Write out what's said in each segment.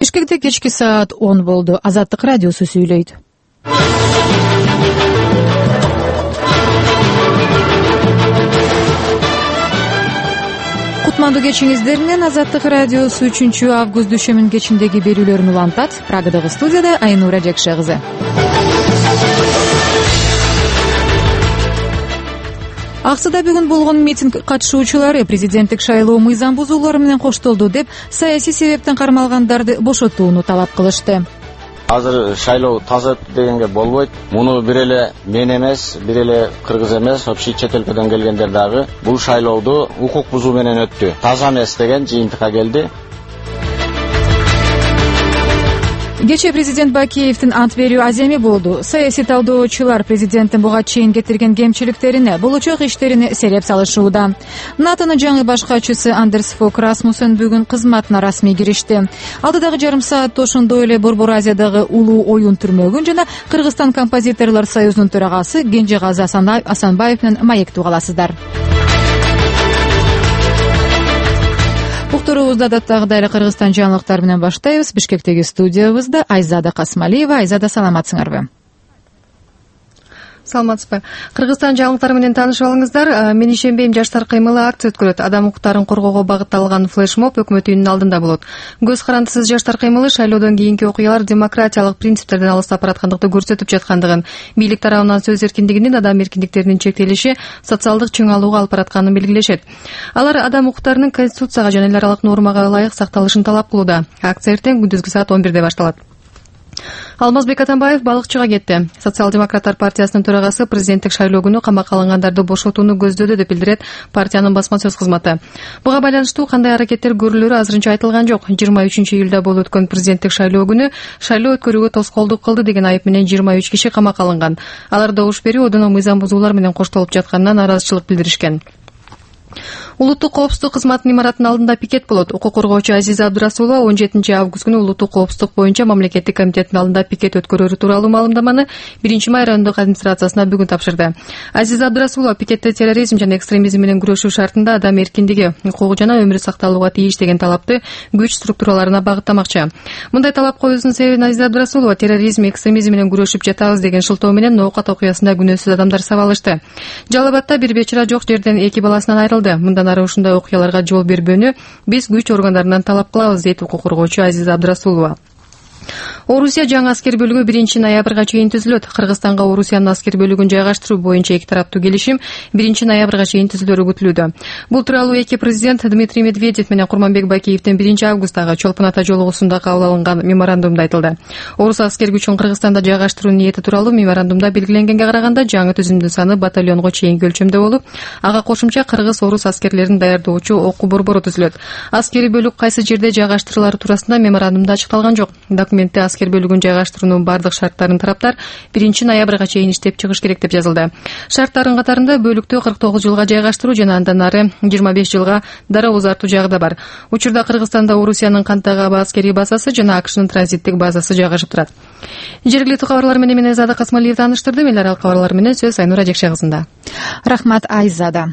Бишкекте кечки саат 10 болду. Азаттык радиосу сүйлөйт. Кутмандуу кечиңиздер менен Азаттык радиосу 3-август дүйшөмүн кечиндеги берүүлөрүн улантат. Прагадагы студияда Айнура Жекше кызы. Аксыда бүгүн болгон митинг катышуучулары президенттик шайлоо мыйзам бузуулары менен коштолду деп саясий себептен кармалгандарды бошотууну талап кылышты. Азыр шайлоо таза дегенге болбойт. Муну бир эле мен эмес, бир эле кыргыз эмес, вообще чет өлкөдөн келгендер дагы бул шайлоодо укук бузуу менен өттү. Таза эмес деген жыйынтыкка келди. Кече президент Бакиевдин ант берүү аземи болду. Саясий талдоочулар президенттин буга чейин кетирген кемчиликтерине, болочок иштерине сереп салышууда. НАТОнун жаңы баш катчысы Андерс Фок Расмуссен бүгүн кызматына расмий киришти. Алдыдагы жарым саатта ошондой эле Борбор Азиядагы улуу оюн түрмөгүн жана Кыргызстан композиторлор союзунун төрагасы Кенжегази Асанбаев менен маектүү каласыздар. Уктуруубузду адаттагыдай эле Кыргызстан жаңылыктары менен баштайбыз. Бишкектеги студиябызда Айзада Касмалиева. Айзада, саламатсыңарбы? Саламатсызбы. Кыргызстан жаңылыктары менен таанышып алыңыздар. Мен ишенбейм жаштар кыймылы акция өткөрөт. Адам укуктарын коргоого багытталган флешмоб өкмөт үйүнүнүн алдында болот. Көз карандысыз жаштар кыймылы шайлоодон кийинки окуялар демократиялык принциптерден алыстап бараткандыкты көрсөтүп жаткандыгын, бийлик тарабынан сөз эркиндигинин, адам эркиндиктеринин чектелиши социалдык чыңалууга алып баратканын белгилешет. Алар адам укуктарынын конституцияга жана эл аралык нормага ылайык сакталышын талап кылууда. Акция эртең күндүзгү саат 11-де башталат. Алмазбек Атамбаев балыкчыга кетти. Социал-демократтар партиясынын төрагасы президенттик шайлоо күнү камакка алынгандарды бошотууну көздөдү деп билдирет партиянын басма сөз кызматы. Буга байланыштуу кандай аракеттер көрүлөрү азырынча айтылган жок. 23-июлда болуп өткөн президенттик шайлоо күнү шайлоо өткөрүүгө тоскоолдук кылды деген айып менен 23 киши камакка алынган. Алар добуш берүү одоно мыйзам бузуулар менен коштолуп жатканына нааразычылык билдиришкен. Улуттук коопсуздук кызматынын имаратынын алдында пикет болот. Укук коргоочу Азиза Абдырасулова 17-август күнү улуттук коопсуздук боюнча мамлекеттик комитеттин алдында пикет өткөрөрү тууралуу маалымдаманы 1-май райондук администрациясына бүгүн тапшырды. Азиза Абдырасулова пикетте терроризм жана экстремизм менен күрөшүү шартында адам эркиндиги, укугу жана өмүрү сакталууга тийиш деген талапты күч структураларына багыттамакчы. Мындай талап коюусунун себебин Азиза Абдырасулова терроризм, экстремизм менен күрөшүп жатабыз деген шылтоо менен Ноокат окуясында күнөөсүз адамдар сабалышты. Жалал Абадта бир бечара жок жерден 2 баласынан айрылды. Мындан ары ушундай окуяларга жол бербөөнү биз күч органдарынан талап кылабыз, дейт укук коргоочу Азиза Абдырасулова. Орусия жаңы аскер бөлүгү 1-ноябрга чейин түзүлөт. Кыргызстанга Орусиянын аскер бөлүгүн жайгаштыруу боюнча эки тараптуу келишим 1-ноябрга чейин түзүлөрү күтүлүүдө. Бул тууралуу эки президент Дмитрий Медведев менен Курманбек Бакиевдин 1-августтагы Чолпон Ата жолугусунда кабыл алынган меморандумда айтылды. Орус аскер күчүн Кыргызстанда жайгаштыруу ниети тууралуу меморандумда белгиленгенге караганда жаңы түзүмдүн саны батальонго чейинки өлчөмдө болуп, ага кошумча кыргыз-орус аскерлерин даярдоочу окуу борбору түзүлөт. Аскери бөлүк кайсы жерде жайгаштырылары туурасында меморандумда ачыкталган жок. Документте аскер бөлүгүн жайгаштыруунун бардык шарттарын тараптар 1-ноябрга чейин иштеп чыгыш керек деп жазылды. Шарттардын катарында бөлүктү 49 жылга жайгаштыруу жана андан ары 25 жылга дароо узартуу жагы да бар. Учурда Кыргызстанда Орусиянын Кантагаба аскерий базасы жана АКШнын транзиттик базасы жайгашып турат. Жергиликтүү кабарлар менен мен Айзада Касмалиев тааныштырдым. Эл аралык кабарлар менен сөз Айнура Жекше кызында. Рахмат, Айзада.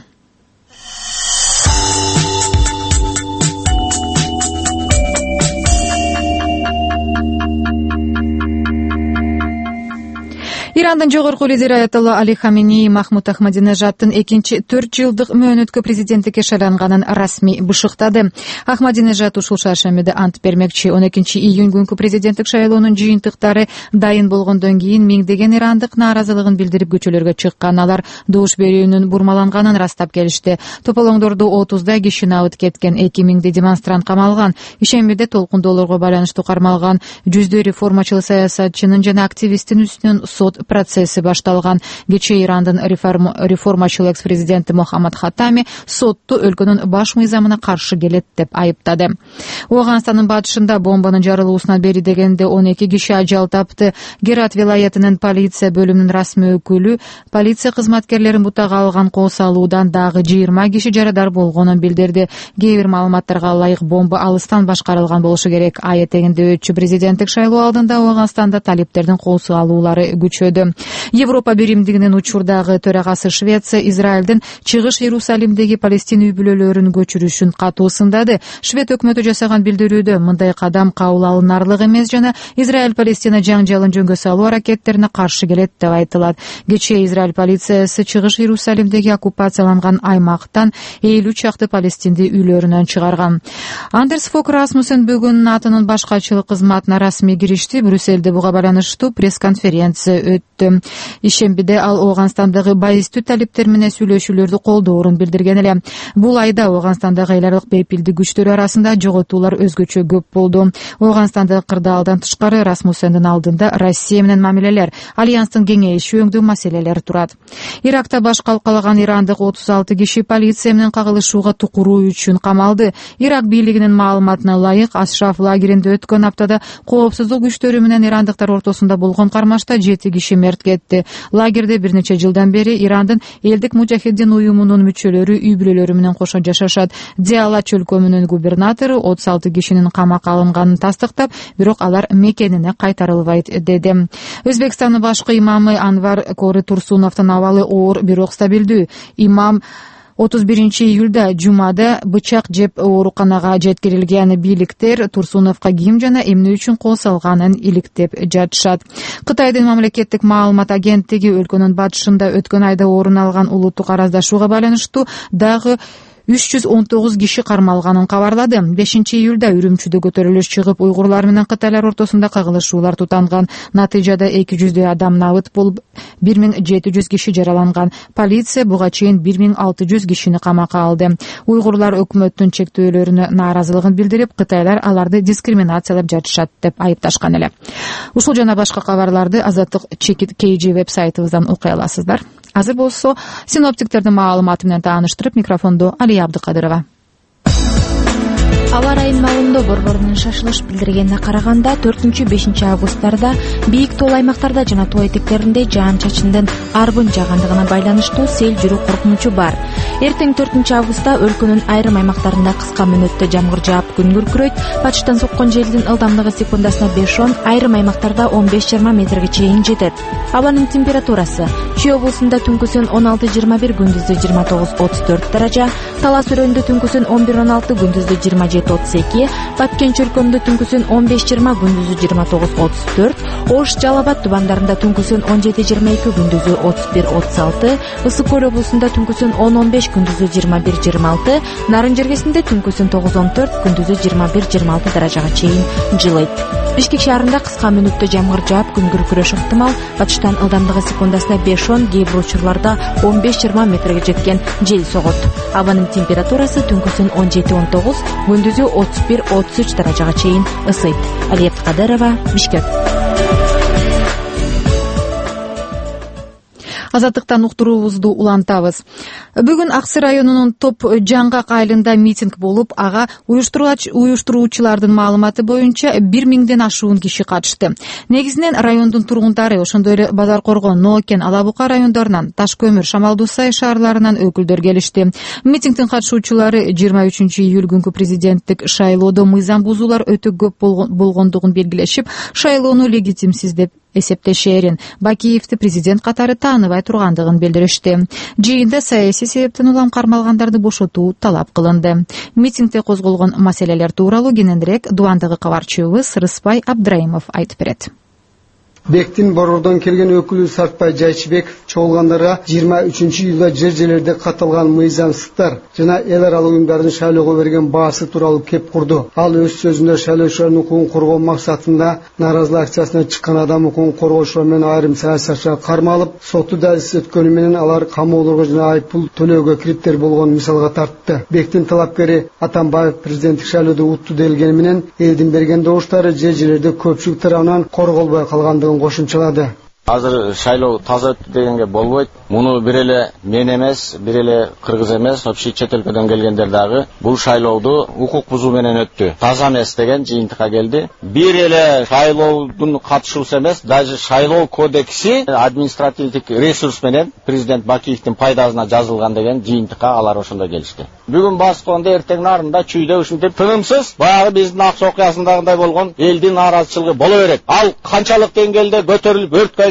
Ирандын жогорку лидери Аятолла Али Хаминеи Махмуд Ахмадинежаддын 4 жылдык мөөнөткө президенттикке шайланганын расмий бышыктады. Ахмадинежад ушул шаршембиде ант бермекчи. 12-июнь күнкү президенттик шайлоонун жыйынтыктары дайын болгондон кийин миңдеген ирандык нааразылыгын билдирип көчөлөргө чыккан. Алар добуш берүүнүн бурмаланганын растап келишти. Тополоңдорду 30 киши абыт кеткен, 2000 демонстрант камалган. Ишембиде толкундоолорго байланыштуу кармалган 100 реформачыл саясатчынын жана активисттин үстүнөн сот процесси башталган. Кечээ Ирандын реформачыл экс-президенти Мохаммад Хаттами сотту өлкөнүн баш мыйзамына каршы келет деп айыптады. Ооганстандын батышында бомбанын жарылуусунан бери дегенде 12 киши ажал тапты. Герат вилаятынын полиция бөлүмүнүн расмий өкүлү полиция кызматкерлерин бутага алган кол салуудан дагы 20 киши жарадар болгонун билдирди. Кээ бир маалыматтарга ылайык бомба алыстан башкарылган болушу керек. Ай этегинде өтчү президенттик шайлоо алдында Ооганстанда талиптердин кол салуулары күчөдү. көрсөтүлдү. Европа биримдигинин учурдагы төрагасы Швеция Израилдин Чыгыш Иерусалимдеги Палестина үй бүлөлөрүн көчүрүшүн катуу сындады. Швед өкмөтү жасаган билдирүүдө мындай кадам кабыл алынарлык эмес жана Израиль Палестина жаңжалын жөнгө салуу аракеттерине каршы келет деп айтылат. Кечээ Израиль полициясы Чыгыш Иерусалимдеги оккупацияланган аймактан 50 чакты палестинди үйлөрүнөн чыгарган. Андерс Фок Расмуссен бүгүн НАТОнун башкачылык кызматына расмий киришти. Брюссельде буга байланыштуу пресс-конференция өттү. Ишембиде ал Ооганстандагы байыстуу талиптер менен сүйлөшүүлөрдү колдоорун билдирген эле. Бул айда Ооганстандагы эл аралык бейпилдик күчтөр арасында жоготуулар өзгөчө көп болду. Ооганстандагы кырдаалдан тышкары Расмуссендин алдында Россия менен мамилелер, альянстын кеңейиши өңдүү маселелер турат. Иракта баш калкалаган ирандык 36 киши полиция менен кагылышууга тукуруу үчүн камалды. Ирак бийлигинин маалыматына ылайык, Ашраф лагеринде өткөн аптада коопсуздук күчтөрү менен ирандыктар ортосунда болгон кармашта 7 киши мерт кетти. Лагерде бир нече жылдан бери Ирандын элдик мужахиддин уюмунун мүчөлөрү үй бүлөлөрү менен кошо жашашат. Диала чөлкөмүнүн губернатору 36 кишинин камакка алынганын тастыктап, бирок алар мекенине кайтарылбайт деди. Өзбекстандын башкы имамы Анвар Кори Турсуновдун абалы оор, бирок стабилдүү. Имам 31 июлда жумада бычак жеп ооруканага жеткирилген. Бийликтер Турсуновго ким жана эмне үчүн кол салганын иликтеп жатышат. Кытайдын мамлекеттик маалымат агенттиги өлкөнүн батышында өткөн айда орун алган улуттук араздашууга байланыштуу дагы 319 киши кармалганын кабарлады. 5 июлда Үрүмчүдө көтөрүлүш чыгып, уйгурлар менен кытайлар ортосунда кагылышуулар тутанган. Натыйжада 200 адам набыт болуп, 1700 киши жараланган. Полиция буга чейин 1600 кишини камакка алды. Уйгурлар өкмөттүн чектөөлөрүнө нааразылыгын билдирип, кытайлар аларды дискриминациялап жатышат деп айыпташкан эле. Ушул жана башка кабарларды Азаттык KG вебсайтыбыздан окуй аласыздар. Азыр болсо синоптиктердин маалыматы менен тааныштырып, микрофондо Алия Абдыкадырова. Аба ырайынын маалында борборунун шашылыш билдиргенине караганда 4-5 августтарда бийик тоол аймактарда жана тоо этектеринде жаан-чачындын арбын жаагандыгына байланыштуу сел жүрүү коркунучу бар. Эртең 4 августта өлкөнүн айрым аймактарында кыска мөөнөттө жамгыр жаап күн күркүрөйт. Батыштан соккон желдин ылдамдыгы секундасына 5-10, айрым аймактарда 15-20 метрге чейин жетет. Абанын температурасы: Чүй облусунда түнкүсүн 16-21, күндүзү 29-34 даража, Талас өрөөнүндө түнкүсүн 11-16, күндүзү 27-32, Баткен чөлкөмдө түнкүсүн 15-20, күндүзү 29-34, Ош Жалал Абад тубандарында түнкүсүн 17-22, күндүзү 31-36, Ысык көл облусунда түнкүсүн 10-15, күндүзү 21-26, Нарын жергесинде түнкүсүн 9-14, күндүзү 21-26 даражага чейин жылыйт. Бишкек шаарында кыска мөөнөттө жамгыр жаап күн күркүрөш ыктымал. Батыштан ылдамдыгы секундасына 5-10, кээ бир учурларда 15-20 метрге жеткен жел согот. Абанын температурасы түнкүсүн 17-19, күндүзү 31-33 даражага чейин ысыйт. Алия Абдыкадырова, Бишкек. Азаттыктан уктуруубузду улантабыз. Бүгүн Аксы районунун Топ Жаңгак айылында митинг болуп, ага уюштуруучулардын маалыматы боюнча 1000ден ашуун киши катышты. Негизинен райондун тургундары, ошондой эле Базар Коргон, Ноокен, Ала Бука райондорунан, Таш Көмүр, Шамалдуу Сай шаарларынан өкүлдөр келишти. Митингдин катышуучулары 23 июль күнкү президенттик шайлоодо мыйзам бузуулар өтө көп болгондугун белгилешип, шайлоону легитимсиз деп эсептешерин, Бакиевди президент катары тааныбай тургандыгын билдиришти. Жыйында саясий себептен улам кармалгандарды бошотуу талап кылынды. Митингде козголгон маселелер тууралуу кененирээк Дубандагы кабарчыбыз Рыспай Абдраимов айтып берет. Бектин борбордон келген өкүлү Сартбай Жайчыбеков чогулгандарга 23 июлда жер-жерлерде катталган мыйзамсыздыктар жана эл аралык уюмдардын шайлоого берген баасы тууралуу кеп курду. Ал өз сөзүндө шайлоочулардын укугун коргоо максатында нааразылык акциясына чыккан адам укугун коргоочулар менен айрым саясатчылар кармалып, соттуу далилсиз өткөнү менен алар камоолорго жана айыппул төлөөгө кириптер болгон мисалга тартты. Бектин талапкери Атамбаев президенттик шайлоодо утту делгени менен элдин берген добуштары жер-жерлерде көпчүлүк тарабынан корголбой калгандыгын кошумчалады. Азыр шайлоо таза өттү дегенге болбойт. Муну бир эле мен эмес, бир эле кыргыз эмес, вообще чет өлкөдөн келгендер дагы бул шайлоодо укук бузуу менен өттү. Таза эмес деген жыйынтыкка келди. Бир эле шайлоодун катышуусу эмес, даже шайлоо кодекси административдик ресурс менен президент Бакиевдин пайдасына жазылган деген жыйынтыкка алар ошондо келишти. Бүгүн басканда эртең нарында чүйдө ушинтип тынымсыз баягы биздин Аксы окуясындагындай болгон элдин нааразычылыгы боло берет. Ал канчалык деңгээлде көтөрүлүп өрткө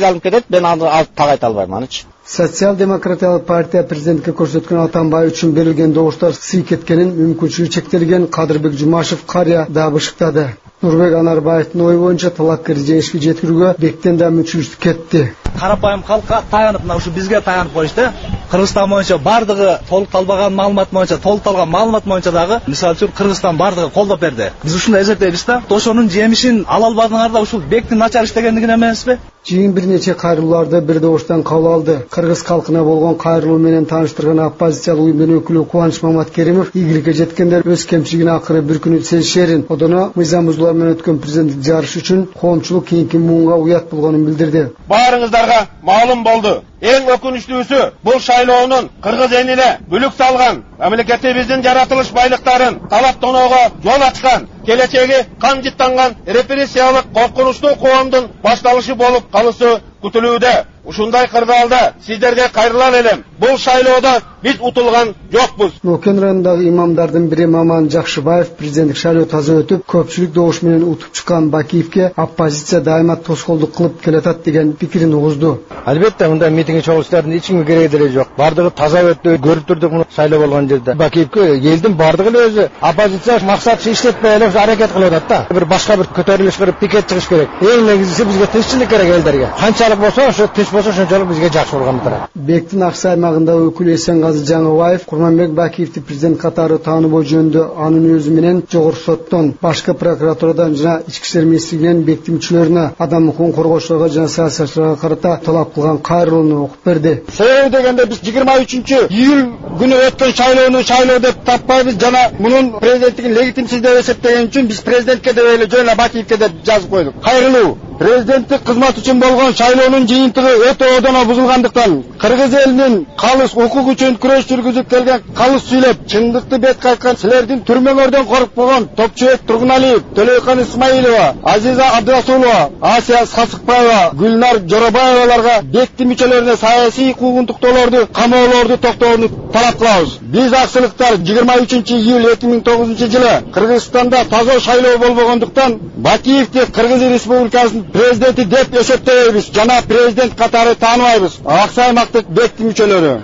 айланып кетет, мен алып тагайта албайм анычы. Социал-демократиялык партия президентке көрсөткөн Атамбай үчүн берилген добуштар сый кеткенин мүмкүнчүлүгү чектелген Кадырбек Жумашев карыя да бышыктады. Нурбек Анарбаевдин ою боюнча талапкер жеңишке жеткирүүгө бектен да мүмкүнчүлүк кетти. Карапайым калкка таянып, мына ушу бизге таянып коюшту. Кыргызстан боюнча бардыгы толукталбаган маалымат боюнча, толукталган маалымат боюнча дагы, мисалы үчүн Кыргызстан бардыгы колдоп берди. Биз ушундай эсептейбиз да, ошонун жемишин ала албадыңар да ушул бектин начар иштегендигине эмеспи? Жыйын бир нече кайрылууларды бир добуштан кабыл алды. Кыргыз калкына болгон кайрылуу менен тааныштырган оппозициялык уюмдун өкүлү Кубаныч Маматкеримов ийгиликке жеткендер өз кемчилигин акыры бир күнү сезишерин, одоно мыйзам бузуулар менен өткөн президенттик жарыш үчүн коомчулук кийинки муунга уят болгонун билдирди. Баарыңыздарга маалым болду. Эң өкүнүчтүүсү бул шайлоонун кыргыз элине бүлүк салган, мамлекетибиздин жаратылыш байлыктарын талаптоого жол ачкан, келечеги кан жыттанган репрессиялык коркунучтуу коомдун башталышы болуп калуусу күтүлүүдө. Ушундай кырдаалда сиздерге кайрылар элем. Бул шайлоодо биз утулган жокпуз. Нокен районундагы имамдардын бири Маман Жакшыбаев президенттик шайлоо таза өтүп, көпчүлүк добуш менен утуп чыккан Бакиевке оппозиция дайыма тоскоолдук кылып келатат деген пикирин угузду. Албетте мындай митинг чогулуштардын эч кимге кереги деле жок. Бардыгы таза өттү, көрүп турдук муну шайлоо болгон жерде. Бакиевке элдин бардыгы эле өзү оппозиция максатчы иштетпей эле аракет кылып атат да. Бир башка бир көтөрүлүш кылып пикет чыгыш керек. Эң негизгиси бизге тынччылык керек элдерге. Канчалык болсо ошо тынч болсо ошончолук бизге жакшы болгон турат. Бектин Аксай аймагындагы өкүлү Эсенгазы Жаңыбаев Курманбек Бакиевди президент катары тааныбоо жөнүндө анын өзү менен жогорку соттон, башкы прокуратурадан жана ички иштер министрлигинин бекитим мүчөлөрүнө, адам укугун коргоочуларга жана саясатчыларга карата талап кылган кайрылууну окуп берди. Себеби дегенде биз 23-июль күнү өткөн шайлоо деп таппайбыз жана мунун президенттигин легитимсиз деп эсептеген үчүн биз президентке деп эле жөн эле Бакиевке деп жазып койдук. Кайрылуу президенттик кызмат үчүн болгон шайлоонун жыйынтыгы өтө одоно бузулгандыктан кыргыз элинин калыс укук үчүн күрөш жүргүзүп келген калыс сүйлөп чындыкты бетке айткан силердин түрмөңөрдөн коркпогон Топчубек Тургуналиев, Төлөйкан Исмаилова, Азиза Абдырасулова, Асия Сасыкбаева, Гүлнар Жоробаеваларга бекитим мүчөлөрүнө саясий куугунтуктоолорду, камоолорду токтоону талап кылабыз. Биз аксылыктар 23-июль 2009-жылы Кыргызстанда таза шайлоо болбогондуктан Бакиевди Кыргыз Республикасынын президенти деп эсептейбиз жана президент катары тааныбайбыз. Аксай аймактык бекитим мүчөлөрү.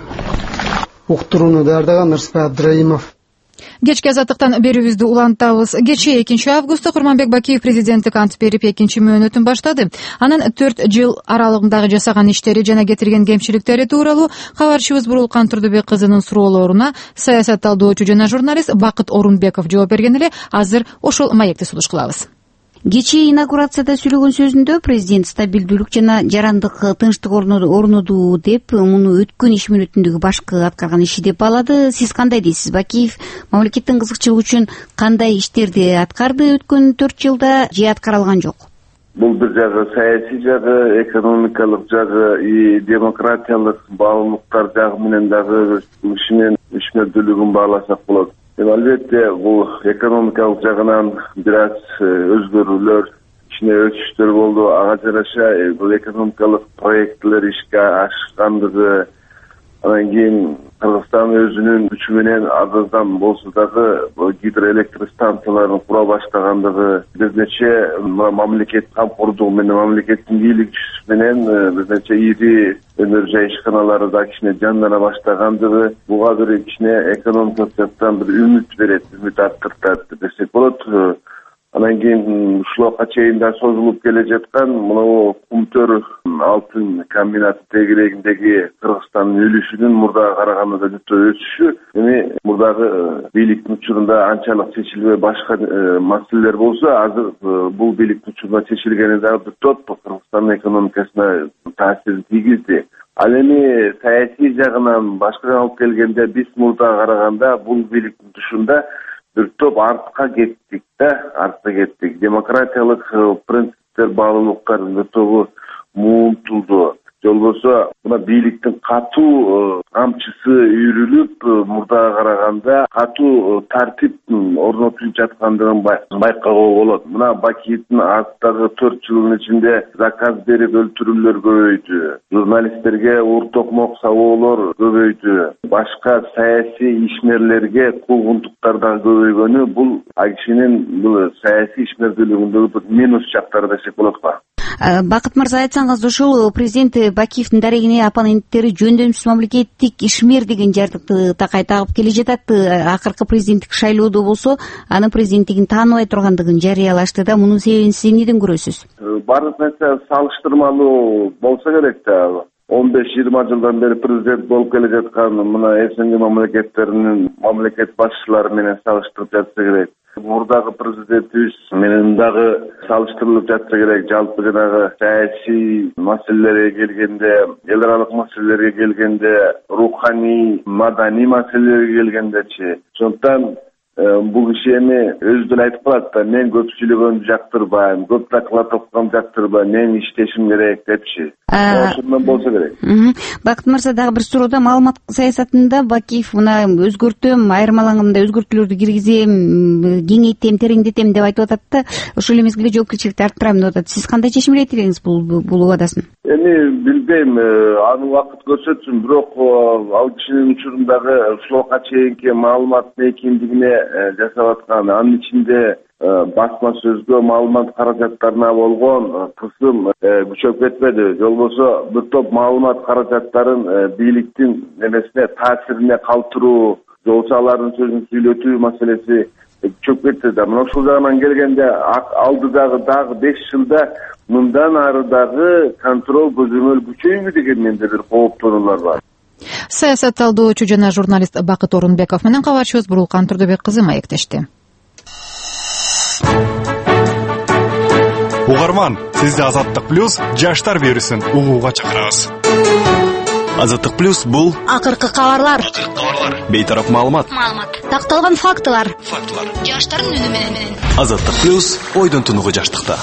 Уктурууну даярдаган Нырсбай Абдыраимов. Кечки азаттыктан берүүбүздү улантабыз. Кечээ 2-августта Курманбек Бакиев президенттик ант берип, экинчи мөөнөтүн баштады. Анын 4 жыл аралыгындагы жасаган иштери жана кетирген кемчиликтери тууралуу кабарчыбыз Бурулкан Турдубек кызынын суроолоруна саясатталдоочу жана журналист Бакыт Орунбеков жооп берген эле. Азыр ошол маекти сунуш кылабыз. Кечээ инаугурацияда сүйлөгөн сөзүндө президент стабилдүүлүк жана жарандык тынчтык орнотуу деп муну өткөн иш мөөнөтүндөгү башкы аткарган иши деп баалады. Сиз кандай дейсиз? Бакиев мамлекеттин кызыкчылыгы үчүн кандай иштерди аткарды өткөн 4 жылда же аткара алган жок? Бул бир жагы саясий жагы, экономикалык жагы и демократиялык баалуулуктар жагы менен дагы ишинин ишмердүүлүгүн бааласак болот. Албетте бул экономикалык жагынан бир аз өзгөрүүлөр, ичине өсүштөр болду. Ага жараша бул экономикалык проекттер ишке ашкандыгы, анан кийин Кыргызстан өзүнүн күчү менен аздан болсо дагы гидроэлектр станцияларын кура баштагандыгы, бир нече мамлекет камкордугу менен, мамлекеттин бийликчиси менен бир нече ири өнөр жай ишканалары да кичине жандана баштагандыгы, буга бир кичине экономикалык жактан бир үмүт берет, үмүт арттыртат десек болот. Анан кийин ушулга чейин да созулуп келе жаткан мына Кумтөр алтын комбинаты тегерегиндеги Кыргызстандын үлүшүнүн мурдага караганда да жүтө өсүшү, эми мурдагы бийликтин учурунда анчалык чечилбей башка маселелер болсо, азыр бул бийликтин учурунда чечилгени дагы бир топ Кыргызстандын экономикасына таасирин тийгизди. Ал эми саясий жагынан башкадан алып келгенде биз мурдага караганда бул бийликтин тушунда бир топ артка кеттик да, демократиялык принциптер, баалуулуктар бир тобу муунтулду. Жолбосо мына бийликтин катуу камчысы үйрүлүп, мурдага караганда катуу тартип орнотулуп жаткандыгын байкоого болот. Мына Бакиевдин аттагы 4 жылдын ичинде заказ берип өлтүрүүлөр көбөйдү, журналисттерге ур-токмок сабоолор көбөйдү, башка саясий ишмерлерге куугунтуктар да көбөйгөнү бул кишинин бул саясий ишмердүүлүгүндөгү бир минус жактары десек болот го. Бакыт мырза, айтсаңыз, ушул президент Бакиевдин дарегине оппоненттери жөндөмсүз мамлекеттик ишмер деген жардыкты такай тагып келе жатат. Акыркы президенттик шайлоодо болсо анын президенттигин тааныбай тургандыгын жарыялашты да. Мунун себебин сиз эмнеден көрөсүз? Баардык нерсе салыштырмалуу болсо керек да. 15-20 жылдан бери президент болуп келе жаткан мына СНГ мамлекеттеринин мамлекет башчылары менен салыштырып жатса керек. Мурдагы президентибиз менен дагы салыштырылып жатса керек. Жалпы жанагы саясий маселелерге келгенде, эл аралык маселелерге келгенде, руханий, маданий маселелерге келгендечи. Ошондуктан бул киши эми өзү деле айтып калат да, мен көп сүйлөгөндү жактырбайм, көп доклад окуганды жактырбайм, мен иштешим керек депчи. Ошондон болсо керек. Бакыт мырза, дагы бир суроо да, маалымат саясатында Бакиев мына өзгөртөм, айырмалангам, өзгөртүүлөрдү киргизем, кеңейтем, тереңдетем деп айтып атат да, ошол эле мезгилде жоопкерчиликти арттырам деп атат. Сиз кандай чечим берет элеңиз бул убадасын? Эми билбейм, аны убакыт көрсөтсүн, бирок ал кишинин учурундагы ушулга чейинки маалыматтын экиндигине жасап аткан, анын ичинде басма сөзгө маалымат каражаттарына болгон кысым күчөп кетпеди. Жолбосо бир топ маалымат каражаттарын бийликтин немесине, таасирине калтыруу, жолбосо алардын сөзүн сүйлөтүү маселеси күчөп кетти да. Мына ушул жагынан келгенде алдыдагы дагы 5 жылда мындан ары дагы контроль көзөмөл күчөйбү деген менде бир кооптонуулар бар. Саясат талдоочу жана журналист Бакыт Орунбеков менен кабарчыбыз Бурулкан Турдубек кызы маектешти. Угарман, сизди Азаттык плюс жаштар берүүсүн угууга чакырабыз. Азаттык плюс бул акыркы кабарлар, бейтарап маалымат, такталган фактылар, жаштардын үнү менен. Азаттык плюс ойдон тунугу жаштыкта.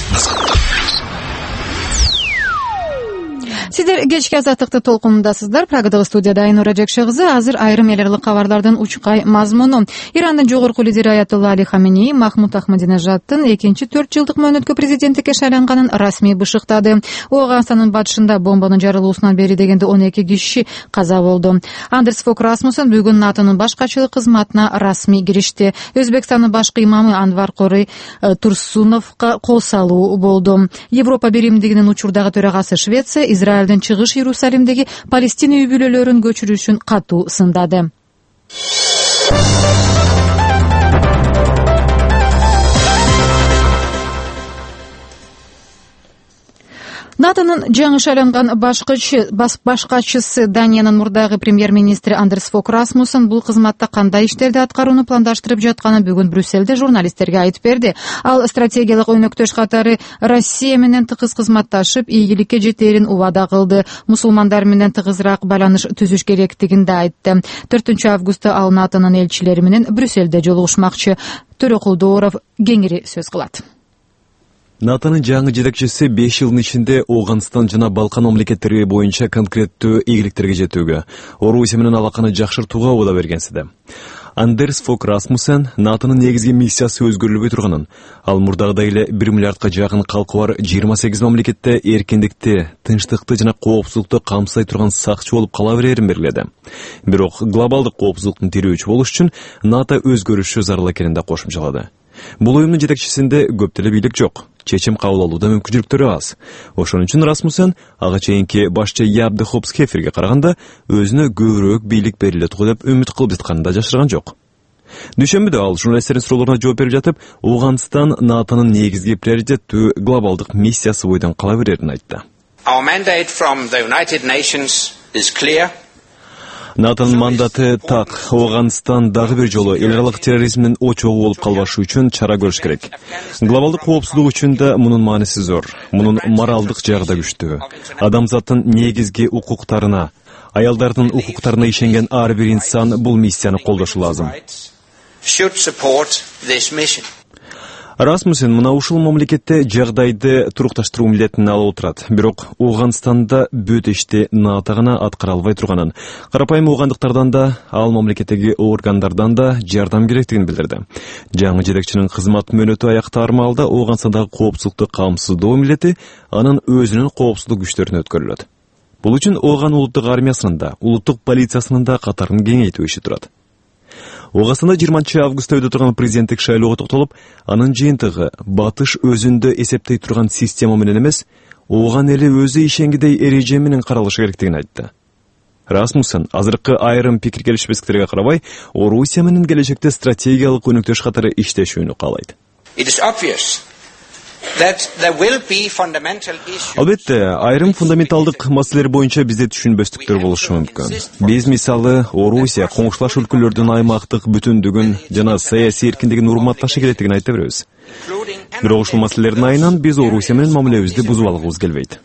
Сиздер кечки Азаттыкты толкунундасыздар. Прагадагы студияда Айнура Жекше кызы. Азыр айрым эл аралык кабарлардын учкай мазмуну. Ирандын жогорку лидери Аятолла Али Хаменеи Махмуд Ахмадинежадтын 2-4 жылдык мөөнөткө президенттикке шайланганын расмий бышыктады. Ооганстандын батышында бомбанын жарылуусунан бери дегенде 12 киши каза болду. Андерс Фок Расмуссен бүгүн НАТОнун башкачылык кызматына расмий киришти. Өзбекстандын башкы имамы Анвар Корый Турсуновго кол салуу болду. Европа биримдигинин учурдагы төрагасы Швеция Израилдин чыгыш Иерусалимдеги Палестина үй бүлөлөрүн көчүрүшүн катуу сындады. НАТОнун жаңы шайланган башкачысы Даниянын мурдагы премьер-министри Андерс Фок Расмуссен бул кызматта кандай иштерди аткарууну пландаштырып жатканын бүгүн Брюсселде журналисттерге айтып берди. Ал стратегиялык өнөктөш катары Россия менен тыгыз кызматташып, ийгиликке жетээрин убада кылды. Мусулмандар менен тыгызыраак байланыш түзүш керектигин да айтты. 4-августта ал НАТОнун элчилери менен Брюсселде жолугушмакчы. Төрөкул Дооров кеңири сөз кылат. НАТОнун жаңы жетекчиси 5 жылдын ичинде Ооганстан жана Балкан мамлекеттери боюнча конкреттүү ийгиликтерге жетүүгө, Орусия менен алаканы жакшыртууга убада бергенсиде. Андерс Фок Расмуссен НАТОнун негизги миссиясы өзгөрүлбөй турганын, ал мурдагыдай эле 1 миллиардка жакын калкы бар 28 мамлекетте эркиндикти, тынчтыкты жана коопсуздукту камсыздай турган сакчы болуп кала берерин белгиледи. Бирок глобалдык коопсуздуктун тирөөчү болуш үчүн НАТО өзгөрүшү зарыл экенин да кошумчалады. Бул уюмдун жетекчисинде көп деле бийлик жок. Чечим кабыл алууда мүмкүнчүлүктөрү аз. Ошон үчүн Расмуссен ага чейинки башчы Яап де Хоп Хеферге караганда өзүнө көбүрөөк бийлик берилет деп үмүт кылып жатканын да жашырган жок. Дүйшөмбүдө ал журналисттердин суроолоруна жооп берип жатып, Ооганстан НАТОнун негизги приоритеттүү глобалдык миссиясы бойдон кала берерин айтты. Our mandate from the United Nations is clear. НАТОнун мандаты так. Ооганстан дагы бир жолу эл аралык терроризмдин очогу болуп калбашы үчүн чара көрүш керек. Глобалдык коопсуздук үчүн да мунун мааниси зор. Мунун моралдык жагы да күчтүү. Адамзаттын негизги укуктарына, аялдардын укуктарына ишенген ар бир инсан бул миссияны колдошу лазым. Расмуссен мына ушул мамлекетте жагдайды турукташтыруу милдетин алып отурат. Бирок Ооганстанда бүт ишти НАТО гана аткара албай турганын, карапайым оогандыктардан да, ал мамлекеттеги органдардан да жардам керектигин билдирди. Жаңы жетекчинин кызмат мөөнөтү аяктаар маалда Ооганстандагы коопсуздукту камсыздоо милдети анын өзүнүн коопсуздук күчтөрүнө өткөрүлөт. Бул үчүн Ооган улуттук армиясынын да, улуттук полициясынын да катарын кеңейтүү иши турат. Оғасында 20 августта өтө турган президенттик шайлоого токтолуп, анын жыйынтыгы батыш өзүндө эсептей турган система менен эмес, оған эле өзү ишенгидей эреже менен каралышы керектигин айтты. Расмуссен азыркы айрым пикир келишпестиктерге карабай, Орусия менен келечекте стратегиялык өнөктөш катары иштешүүнү каалайт. Албетте, айрым фундаменталдык маселелер боюнча бизде түшүнбөстүктөр болушу мүмкүн. Биз мисалы Орусия коңшулаш өлкөлөрдүн аймактык бүтүндүгүн жана саясий эркиндигин урматташы керектигин айта беребиз. Бирок ушул маселелердин айынан биз Орусия менен мамилебизди бузуп алгыбыз келбейт.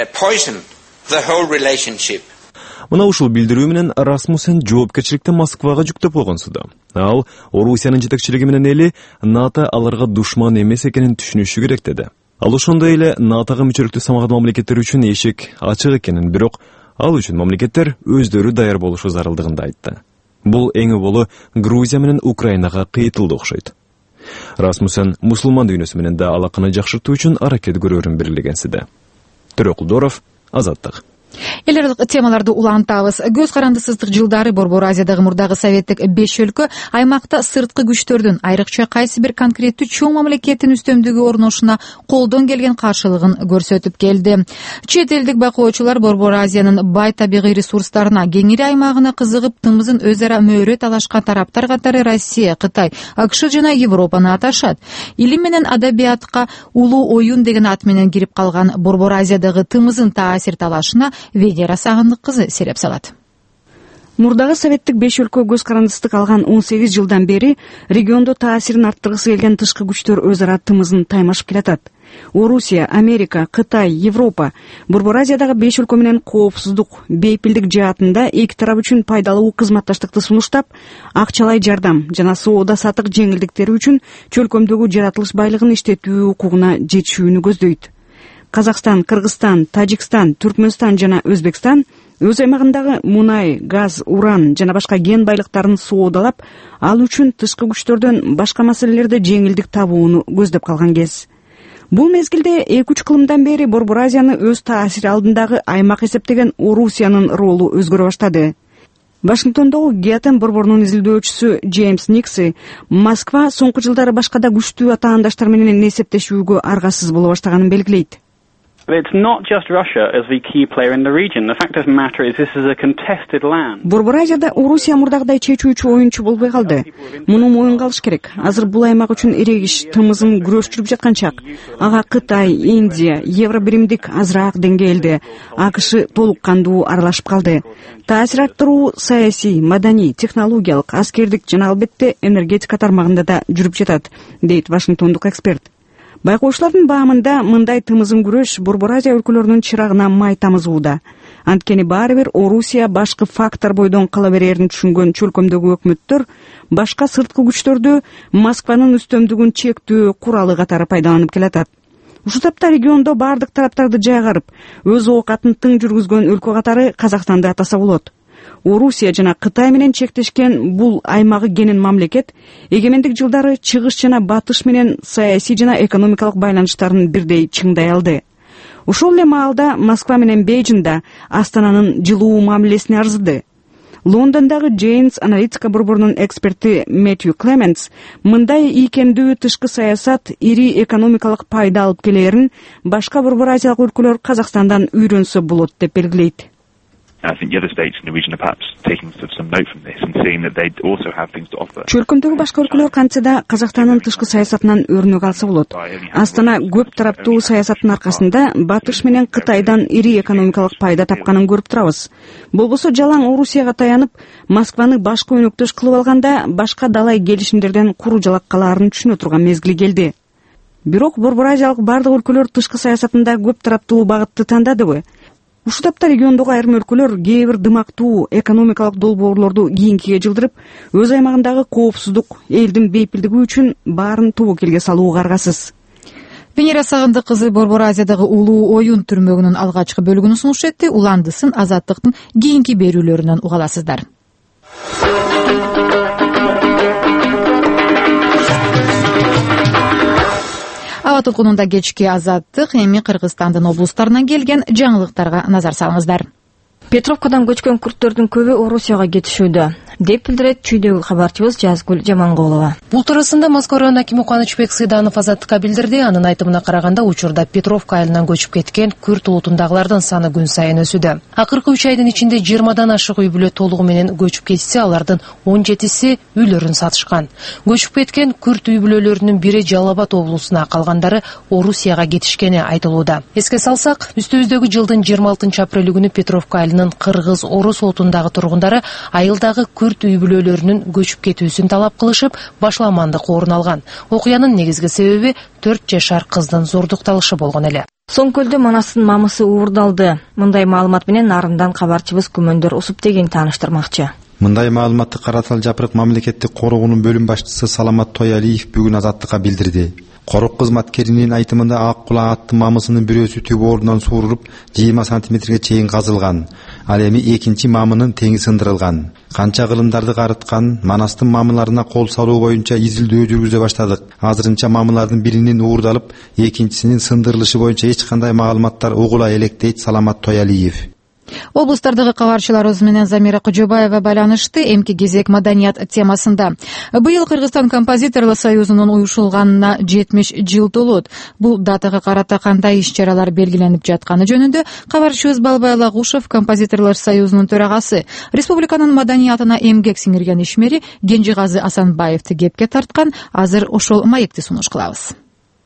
Мына ушул билдирүү менен Расмуссен жоопкерчиликти Москвага жүктөп койгонсууда. Ал Орусиянын жетекчилиги менен эли НАТО аларга душман эмес экенин түшүнүшү керек деди. Ал ошондой эле НАТОга мүчөлүктү самаган мамлекеттер үчүн эшик ачык экенин, бирок ал үчүн мамлекеттер өздөрү даяр болушу зарылдыгын да айтты. Бул эң болу Грузия менен Украинага кыйытылды окшойт. Расмуссен мусулман дүйнөсү менен да алаканы жакшыртуу үчүн аракет көрөрүн белгилегенсиде. Төрөкулдоров, Азаттык. Эл аралык темаларды улантабыз. Көз карандысыздык жылдары Борбор Азиядагы мурдагы советтик 5 өлкө аймакта сырткы күчтөрдүн, айрыкча кайсы бир конкреттүү чоң мамлекеттин үстөмдүгү орношуна колдон келген каршылыгын көрсөтүп келди. Чет элдик байкоочулар Борбор Азиянын бай табигый ресурстарына, кеңири аймагына кызыгып, тымызын өз ара мөөрө талашкан тараптар катары Россия, Кытай, АКШ жана Европаны аташат. Илим менен адабиятка улуу оюн деген ат менен кирип калган Борбор Азиядагы тымызын таасир талашына Венера Сагындык кызы сереп салат. Мурдагы советтик 5 өлкө көз карандысыздык алган 18 жылдан бери региондо таасирин арттыргысы келген тышкы күчтөр өз ара тымызын таймашып келатат. Орусия, Америка, Кытай, Европа Борбор Азиядагы 5 өлкө менен коопсуздук, бейпилдик жаатында эки тарап үчүн пайдалуу кызматташтыкты сунуштап, акчалай жардам жана соода сатык жеңилдиктери үчүн чөлкөмдөгү жаратылыш байлыгын иштетүү укугуна жетишүүнү көздөйт. Казакстан, Кыргызстан, Тажикстан, Түркмөнстан жана Өзбекстан өз аймагындагы мунай, газ, уран жана башка кен байлыктарын соодалап, ал үчүн тышкы күчтөрдөн башка маселелерде жеңилдик табууну көздөп калган кез. Бул мезгилде 2-3 кылымдан бери Борбор Азияны өз таасири алдындагы аймак эсептеген Орусиянын ролу өзгөрө баштады. Вашингтондогу Геотен борборунун изилдөөчүсү Джеймс Никси Москва соңку жылдары башкада күчтүү атаандаштар менен эсептешүүгө аргасыз боло баштаганын белгилейт. Борбор Азияда Орусия мурдагыдай чечүүчү оюнчу болбой калды. Муну моюнга алыш керек. Азыр бул аймак үчүн эрегиш, тымызым күрөш жүрүп жаткан чак. Ага Кытай, Индия, Евробиримдик азыраак деңгээлде, АКШ толук кандуу аралашып калды. Таасир арттыруу саясий, маданий, технологиялык, аскердик жана албетте энергетика тармагында да жүрүп жатат, дейт Вашингтондук эксперт. Байкоочулардын баамында мындай тымызым күрөш Борбор Азия өлкөлөрүнүн чырагына май тамызууда. Анткени баары бир Орусия башкы фактор бойдон кала берерин түшүнгөн чөлкөмдөгү өкмөттөр башка сырткы күчтөрдү Москванын үстөмдүгүн чектөө куралы катары пайдаланып келатат. Ушул тапта региондо бардык тараптарды жайгарып, өз оокатын тың жүргүзгөн өлкө катары Казакстанды атаса болот. Орусия жана Кытай менен чектешкен бул аймагы кенен мамлекет эгемендик жылдары чыгыш жана батыш менен саясий жана экономикалык байланыштарын бирдей чыңдай алды. Ошол эле маалда Москва менен Бейжиңда Астананын жылуу мамилесине арзыды. Лондондогу Джейнс аналитика борборунун эксперти Мэтью Клементс мындай ийкемдүү тышкы саясат ири экономикалык пайда алып келерин башка Борбор Азиялык өлкөлөр Казакстандан үйрөнсө болот деп белгилейт. Чөлкөмдөгү башка өлкөлөр кантсе да Казакстандын тышкы саясатынан өрнөк алса болот. Астана көп тараптуу саясаттын аркасында Батыш менен Кытайдан ири экономикалык пайда тапканын көрүп турабыз. Болбосо жалаң Орусияга таянып, Москваны башка өнөктөш кылып алганда башка далай келишимдерден куру жалак калаарын түшүнө турган мезгили келди. Бирок Борбор Азиялык бардык өлкөлөр тышкы саясатында көп тараптуу багытты тандадыбы? Ушул тапта региондогу айрым өлкөлөр кээ бир дымактуу экономикалык долбоорлорду кийинкиге жылдырып, өз аймагындагы коопсуздук, элдин бейпилдиги үчүн баарын тобокелге салууга аргасыз. Венера Сагындык кызы Борбор Азиядагы улуу оюн түрмөгүнүн алгачкы бөлүгүн сунуш этти. Уландысын Азаттыктын кийинки берүүлөрүнөн уга аласыздар. Аба толкунунда кечки Азаттык, эми Кыргызстандын облустарынан келген жаңылыктарга назар салыңыздар. Петровкадан көчкөн күрттөрдүн көбү Орусияга кетишүүдө. деп билдирет чүйдөгү кабарчыбыз Жазгүл Жамангулова. Бул туурасында Москва район акими Кубанычбек Сыйданов Азаттыкка билдирди. Анын айтымына караганда, учурда Петровка айылынан көчүп кеткен Күрт улутундагылардын саны күн сайын өсүүдө. Акыркы 3 айдын ичинде 20дан ашык үй бүлө толугу менен көчүп кетсе, алардын 17си үйлөрүн сатышкан. Көчүп кеткен Күрт үй бүлөлөрүнүн бири Жалал Абад облусуна, калгандары Орусияга кетишкени айтылууда. Эске салсак, үстүбүздөгү жылдын 26 апрели күнү Петровка айылынын кыргыз-орус улутундагы тургундары айылдагы Күрт үй бүлөлөрүнүн көчүп кетүүсүн талап кылышып, башламандык орун алган. Окуянын негизги себеби 4 жашар кыздын зордукталышы болгон эле. Соңкөлдө Манастын мамысы уурдалды. Мындай маалымат менен Нарындан кабарчыбыз Күмөндөр Усуптеген тааныштырмакчы. Мындай маалыматты Каратал Жапырак мамлекеттик коргоонун бөлүм башчысы Саламат Тоялиев бүгүн Азаттыкка билдирди. Корок кызматкеринин айтымында ак кула аттын мамысынын бирөөсү түб ордунан суурулуп 20 сантиметрге чейин казылган. Ал эми экинчи мамынын теңи сындырылган. Канча кылымдарды карыткан, Манастын мамыларына кол салуу боюнча изилдөө жүргүзө баштадык. Азырынча мамылардын биринин уурдалып, экинчисинин сындырылышы боюнча эч кандай маалыматтар угула элек дейт Саламат Тоялиев. Облустардагы кабарчыларыбыз менен Замира Кожобаева байланышты. Эмки кезек маданият темасында. Быйыл Кыргызстан композиторлор союзунун уюшулганына 70 жыл толот. Бул датага карата кандай иш-чаралар белгиленип жатканы жөнүндө кабарчыбыз Балбай Лагушев, композиторлор союзунун төрагасы, республиканын маданиятына эмгек сиңирген ишмери Кенжегазы Асанбаевди кепке тарткан. Азыр ошол маекти сунуш кылабыз.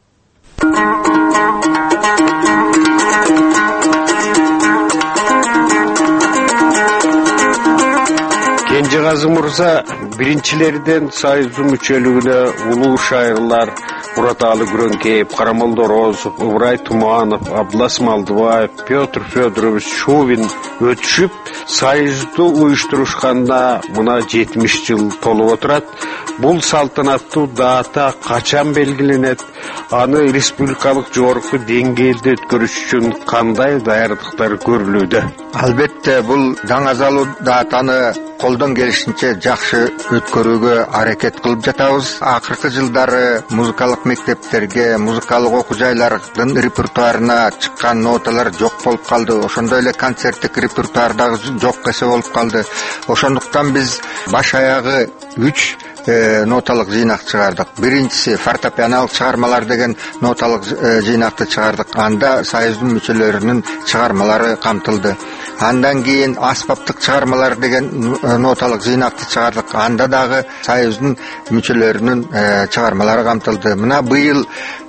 Кенжегазы мырза биринчилерден союздун мүчөлүгүнө улуу шайырлар Мураталы Күрөңкеев, Карамолдо Розов, Ыбырай Туманов, Абдулас Малдыбаев, Петр Федорович Шувин өтүшүп, союзду уюштурушканда мына 70 жыл толуп отурат. Бул салтанаттуу дата качан белгиленет? Аны республикалык жогорку деңгээлде өткөрүш үчүн кандай даярдыктар көрүлүүдө? Албетте бул даңазалуу датаны колдон келишинче жакшы өткөрүүгө аракет кылып жатабыз. Акыркы жылдары музыкалык мектептерге, музыкалык окуу жайлардын репертуарына чыккан ноталар жок болуп калды. Ошондой эле концерттик репертуар дагы жок эсе болуп калды. Ошондуктан биз баш аягы 3 ноталык жыйнак чыгардык. Биринчиси фортепианолук чыгармалар деген ноталык жыйнакты чыгардык. Анда союздун мүчөлөрүнүн чыгармалары камтылды. Андан кийин аспаптык чыгармалар деген ноталык жыйнакты чыгардык. Анда дагы союздун мүчөлөрүнүн чыгармалары камтылды. Мына быйыл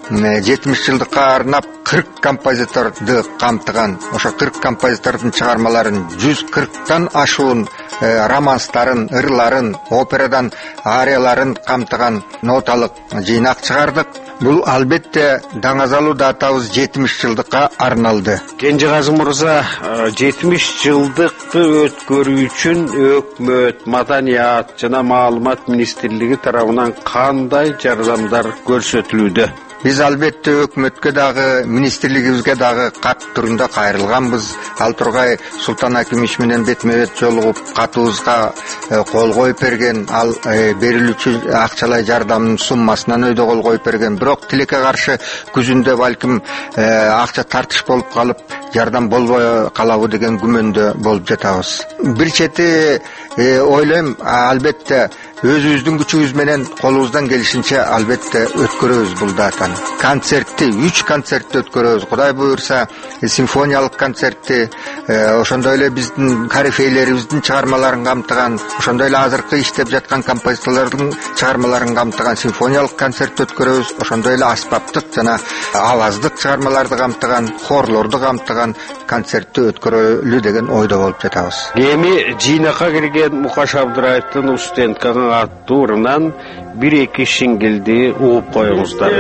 70 жылдыкка арнап 40 композиторду камтыган. Ошо 40 композитордун чыгармаларын 140тан ашуун романстарын, ырларын, операдан арияларын камтыган ноталык жыйнак чыгардык. Бул албетте даңазалуу датабыз 70 жылдыкка арналды. Кенжегазы мырза 70 жылдыкты өткөрүү үчүн өкмөт, маданият жана маалымат министрлиги тарабынан кандай жардамдар көрсөтүлүүдө? Биз албетте өкмөткө дагы, министрлигибизге дагы кат түрүндө кайрылганбыз. Ал тургай Султан Акимович менен бетме-бет жолугуп, катыбызга кол коюп берген, ал берилүүчү акчалай жардамдын суммасынан өйдө кол коюп берген. Бирок тилекке каршы күзүндө балким акча тартыш болуп калып, жардам болбой калабы деген күмөндө болуп жатабыз. Бир чети ойлойм, албетте өзүбүздүн күчүбүз менен колубуздан келишинче албетте өткөрөбүз бул датаны. Концертти 3 концертти өткөрөбүз. Кудай буйрса, симфониялык концертти, ошондой эле биздин корифейлерибиздин чыгармаларын камтыган, ошондой эле азыркы иштеп жаткан композиторлордун чыгармаларын камтыган симфониялык концерт өткөрөбүз. Ошондой эле аспаптык жана аваздык чыгармаларды камтыган, хорлорду камтыган концертти өткөрөлү деген ойдо болуп жатабыз. Эми жыйнакка кирген Мукаш Абдыраевдин Устенканын аттуурунан 1-2 шиңгилди угуп коюңуздар.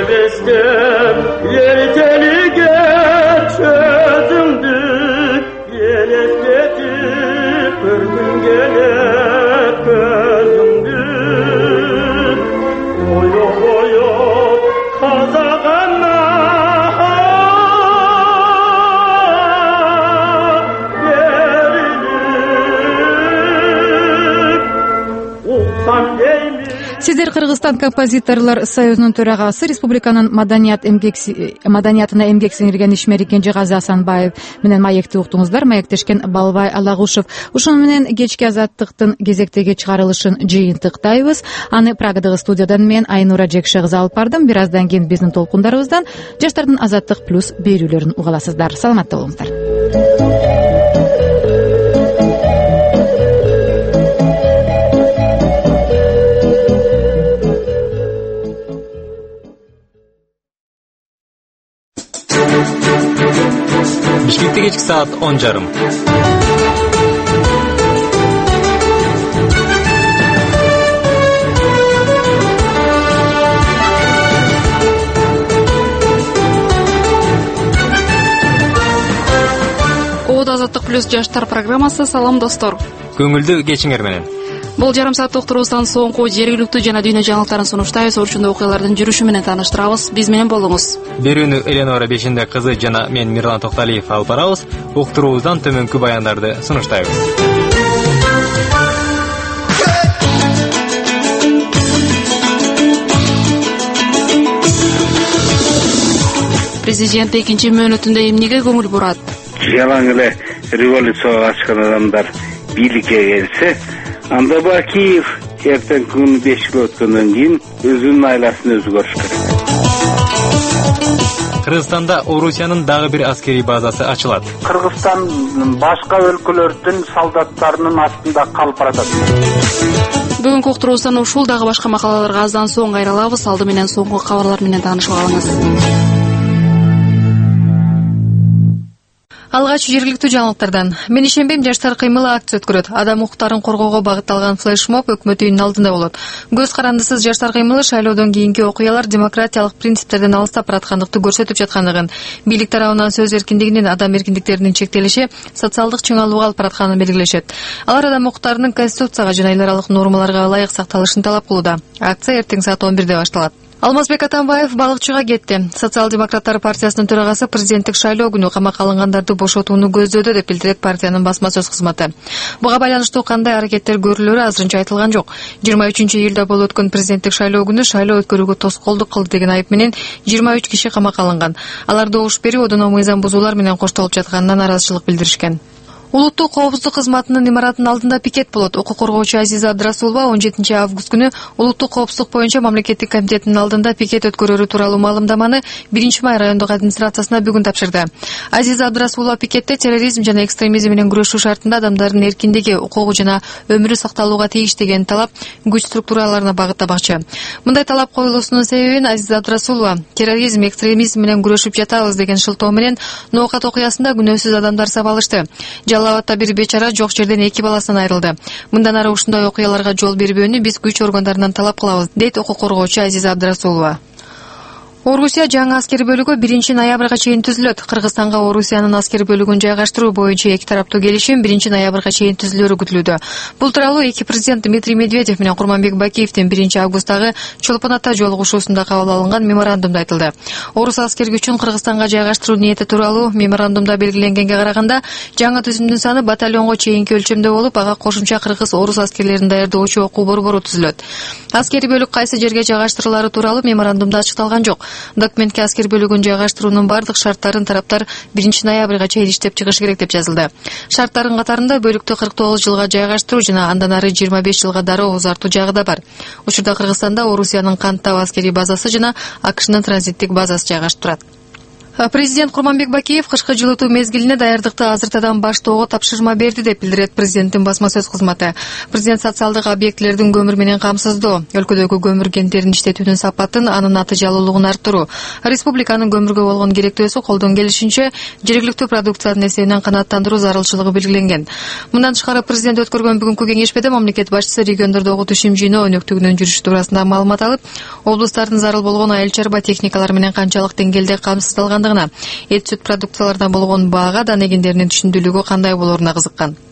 Сиздер Кыргызстан композиторлор союзунун төрагасы, республиканын маданиятына эмгек сиңирген ишмер Кенже Газы Асанбаев менен маекти уктуңуздар. Маектешкен Балбай Алагушев. Ушуну менен кечки Азаттыктын кезектеги чыгарылышын жыйынтыктайбыз. Аны Прагадагы студиядан мен Айнура Жекше кызы алып бардым. Бир аздан кийин биздин толкундарыбыздан Жаштардын Азаттык плюс берүүлөрүн угаласыздар. Саламатта болуңуздар. Бишкекте кечки саат 10:30. Азаттык плюс жаштар программасы. Салам достор. Көңүлдүү кечиңер менен. Бул жарым сааттык уктуруубуздан соңку жергиликтүү жана дүйнө жаңылыктарын сунуштайбыз. Орчундуу окуялардын жүрүшү менен тааныштырабыз. Биз менен болуңуз. Берүүнү Эленора Бешинде кызы жана мен Мирлан Токталиев алып барабыз. Уктуруубуздан төмөнкү баяндарды сунуштайбыз. Президент экинчи мөөнөтүндө эмнеге көңүл бурат? Жалаң эле революцияга ачкан адамдар бийликке келсе, анда Бакиев эртең күнү 5 жыл өткөндөн кийин өзүнүн айласын өзү көрүш керек. Кыргызстанда Орусиянын дагы бир аскерий базасы ачылат. Кыргызстан башка өлкөлөрдүн солдаттарынын астында калып баратат. Бүгүнкү уктуруубуздан ушул дагы башка макалаларга аздан соң кайрылабыз. Алды менен соңку кабарлар менен таанышып алыңыз. Алгач жергиликтүү жаңылыктардан. Мен ишенбейм, жаштар кыймылы акция өткөрөт. Адам укуктарын коргоого багытталган флешмоб өкмөт үйүнүнүн алдында болот. Көз карандысыз жаштар кыймылы шайлоодон кийинки окуялар демократиялык принциптерден алыстап бараткандыкты көрсөтүп жаткандыгын, бийлик тарабынан сөз эркиндигинин, адам эркиндиктеринин чектелиши социалдык чыңалууга алып баратканын белгилешет. Алар адам укуктарынын конституцияга жана эл аралык нормаларга ылайык сакталышын талап кылууда. Акция эртең саат 11-де башталат. Алмазбек Атамбаев балыкчыга кетти. Социал-демократтар партиясынын төрагасы президенттик шайлоо күнү камакка алынгандарды бошотууну көздөдү деп билдирет партиянын басма сөз кызматы. Буга байланыштуу кандай аракеттер көрүлөрү азырынча айтылган жок. 23-июлда болуп өткөн президенттик шайлоо күнү шайлоо өткөрүүгө тоскоолдук кылды деген айып менен 23 киши камакка алынган. Алар добуш берүү, одоно мыйзам бузуулар менен коштолуп жатканына нааразычылык билдиришкен. Улуттук коопсуздук кызматынын имаратынын алдында пикет болот. Укук коргоочу Азиза Абдрасулова 17 август күнү улуттук коопсуздук боюнча мамлекеттик комитетинин алдында пикет өткөрөрү тууралуу маалымдаманы 1-май райондук администрациясына бүгүн тапшырды. Азиза Абдрасулова пикетте терроризм жана экстремизм менен күрөшүү шартында адамдардын эркиндиги, укугу жана өмүрү сакталууга тийиш деген талап күч структураларына багыттабакчы. Мындай талап коюлуусунун себебин Азиза Абдрасулова терроризм, экстремизм менен күрөшүп жатабыз деген шылтоо менен Ноокат окуясында күнөөсүз адамдар сабалышты. Жалалабадта бир бечара жок жерден 2 баласынан айрылды. Мындан ары ушундай окуяларга жол бербөөнү биз күч органдарынан талап кылабыз, дейт укук коргоочу Азиза Абдрасулова. Орусия жаңы аскер бөлүгү 1-ноябрга чейин түзүлөт. Кыргызстанга Орусиянын аскер бөлүгүн жайгаштыруу боюнча эки тараптуу келишим 1-ноябрга чейин түзүлөрү күтүлүүдө. Бул тууралуу эки президент Дмитрий Медведев менен Курманбек Бакиевдин 1-августтагы Чолпон Ата жолугушуусунда кабыл алынган меморандумда айтылды. Орус аскер күчүн Кыргызстанга жайгаштыруу ниети тууралуу меморандумда белгиленгенге караганда, жаңы түзүмдүн саны батальонго чейинки өлчөмдө болуп, ага кошумча кыргыз-орус аскерлерин даярдоочу окуу борбору түзүлөт. Аскери бөлүк кайсы жерге жайгаштырылары тууралуу меморандумда ачыкталган жок. Документке аскер бөлүгүн жайгаштыруунун бардык шарттарын тараптар 1-ноябрга чейин иштеп чыгыш керек деп жазылды. Шарттардын катарында бөлүктү 49 жылга жайгаштыруу жана андан ары 25 жылга дароо узартуу жагы да бар. Учурда Кыргызстанда Орусиянын Канттаб аскери базасы жана АКШнын транзиттик базасы жайгашып турат. Президент Курманбек Бакиев кышкы жылытуу мезгилине даярдыкты азыртадан баштоого тапшырма берди деп билдирет президенттин басма сөз кызматы. Президент социалдык объектилердин көмүр менен камсыздоо, өлкөдөгү көмүр кенттерин иштетүүнүн сапатын, анын натыйжалуулугун арттыруу, республиканын көмүргө болгон керектөөсү колдон келишинче жергиликтүү продукциянын эсебинен канааттандыруу зарылчылыгы белгиленген. Мындан тышкары президент өткөргөн бүгүнкү кеңешмеде мамлекет башчысы региондордогу түшүм жыйноо өнөктүгүнүн жүрүшү туурасында маалымат алып, облустардын зарыл болгон айыл чарба техникалары менен канчалык деңгээлде камсыздалган, эт сүт продукцияларына болгон баага дан эгиндеринин түшүндүүлүгү кандай болоруна кызыккан.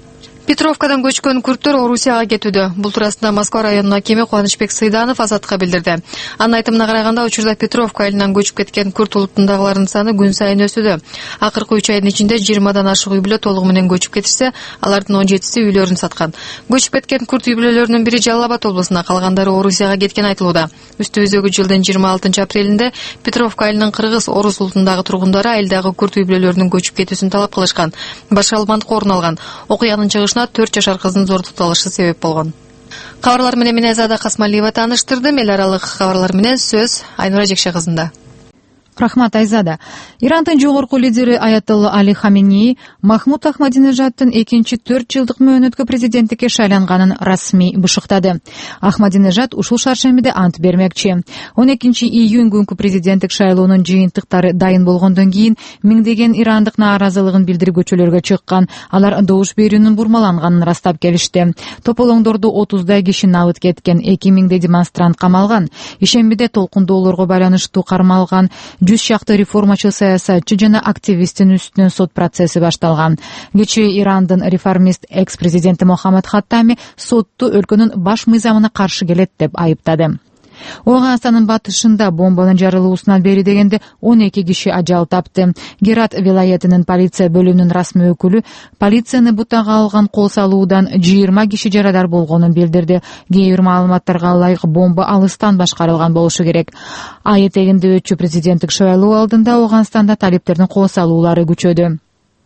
Петровкадан көчкөн күрттөр Орусияга кетүүдө. Бул туурасында Москва районунун акими Кубанычбек Сыйданов Азаттыкка билдирди. Анын айтымына караганда, учурда Петровка айылынан көчүп кеткен күрт улутундагылардын саны күн сайын өсүүдө. Акыркы 3 айдын ичинде 20дан ашык үй бүлө толугу менен көчүп кетишсе, алардын 17си үйлөрүн саткан. Көчүп кеткен күрт үй бүлөлөрүнүн бири Жалал Абад облусуна, калгандары Орусияга кеткен айтылууда. Үстүбүздөгү жылдын 26 апрелинде Петровка айылынын кыргыз орус улутундагы тургундары айылдагы күрт үй бүлөлөрүнүн көчүп кетүүсүн талап кылышкан. Башалмандык орун алган. Окуянын чыгышына 4 жашар кыздын зордукталышы себеп болгон. Кабарлар менен Азада Касмалиева тааныштырды. Эл аралык кабарлар менен сөз Айнура Жекше кызында. Рахмат, Айзада. Ирандын жогорку лидери Аятолла Али Хаминеи Махмуд Ахмадинежадтын 4 жылдык мөөнөткө президенттикке шайланганын расмий бышыктады. Ахмадинежад ушул шаршембиде ант бермекчи. 12 июнь күнкү президенттик шайлоонун жыйынтыктары дайын болгондон кийин миңдеген ирандык нааразылыгын билдирип көчөлөргө чыккан. Алар добуш берүүнүн бурмаланганын растап келишти. Тополоңдордо 30дай киши набыт кеткен, 2000 демонстрант камалган. Ишембиде толкундоолорго байланыштуу кармалган 100 шакты реформачы саясатчы жана активисттин үстүнөн сот процесси башталган. Кечээ Ирандын реформист экс-президенти Мохаммед Хаттами сотту өлкөнүн баш мыйзамына каршы келет деп айыптады. Оганстанын батышында бомбанын жарылуусунан бери дегенде 12 киши ажал тапты. Герат вилаятынын полиция бөлүмүнүн расмий өкүлү полицияны бутага алган кол салуудан 20 киши жарадар болгонун билдирди. Кээ бир маалыматтарга ылайык бомба алыстан башкарылган болушу керек. Ай этегинде өтчү президенттик шайлоо алдында Оганстанда талиптердин кол салуулары күчөдү.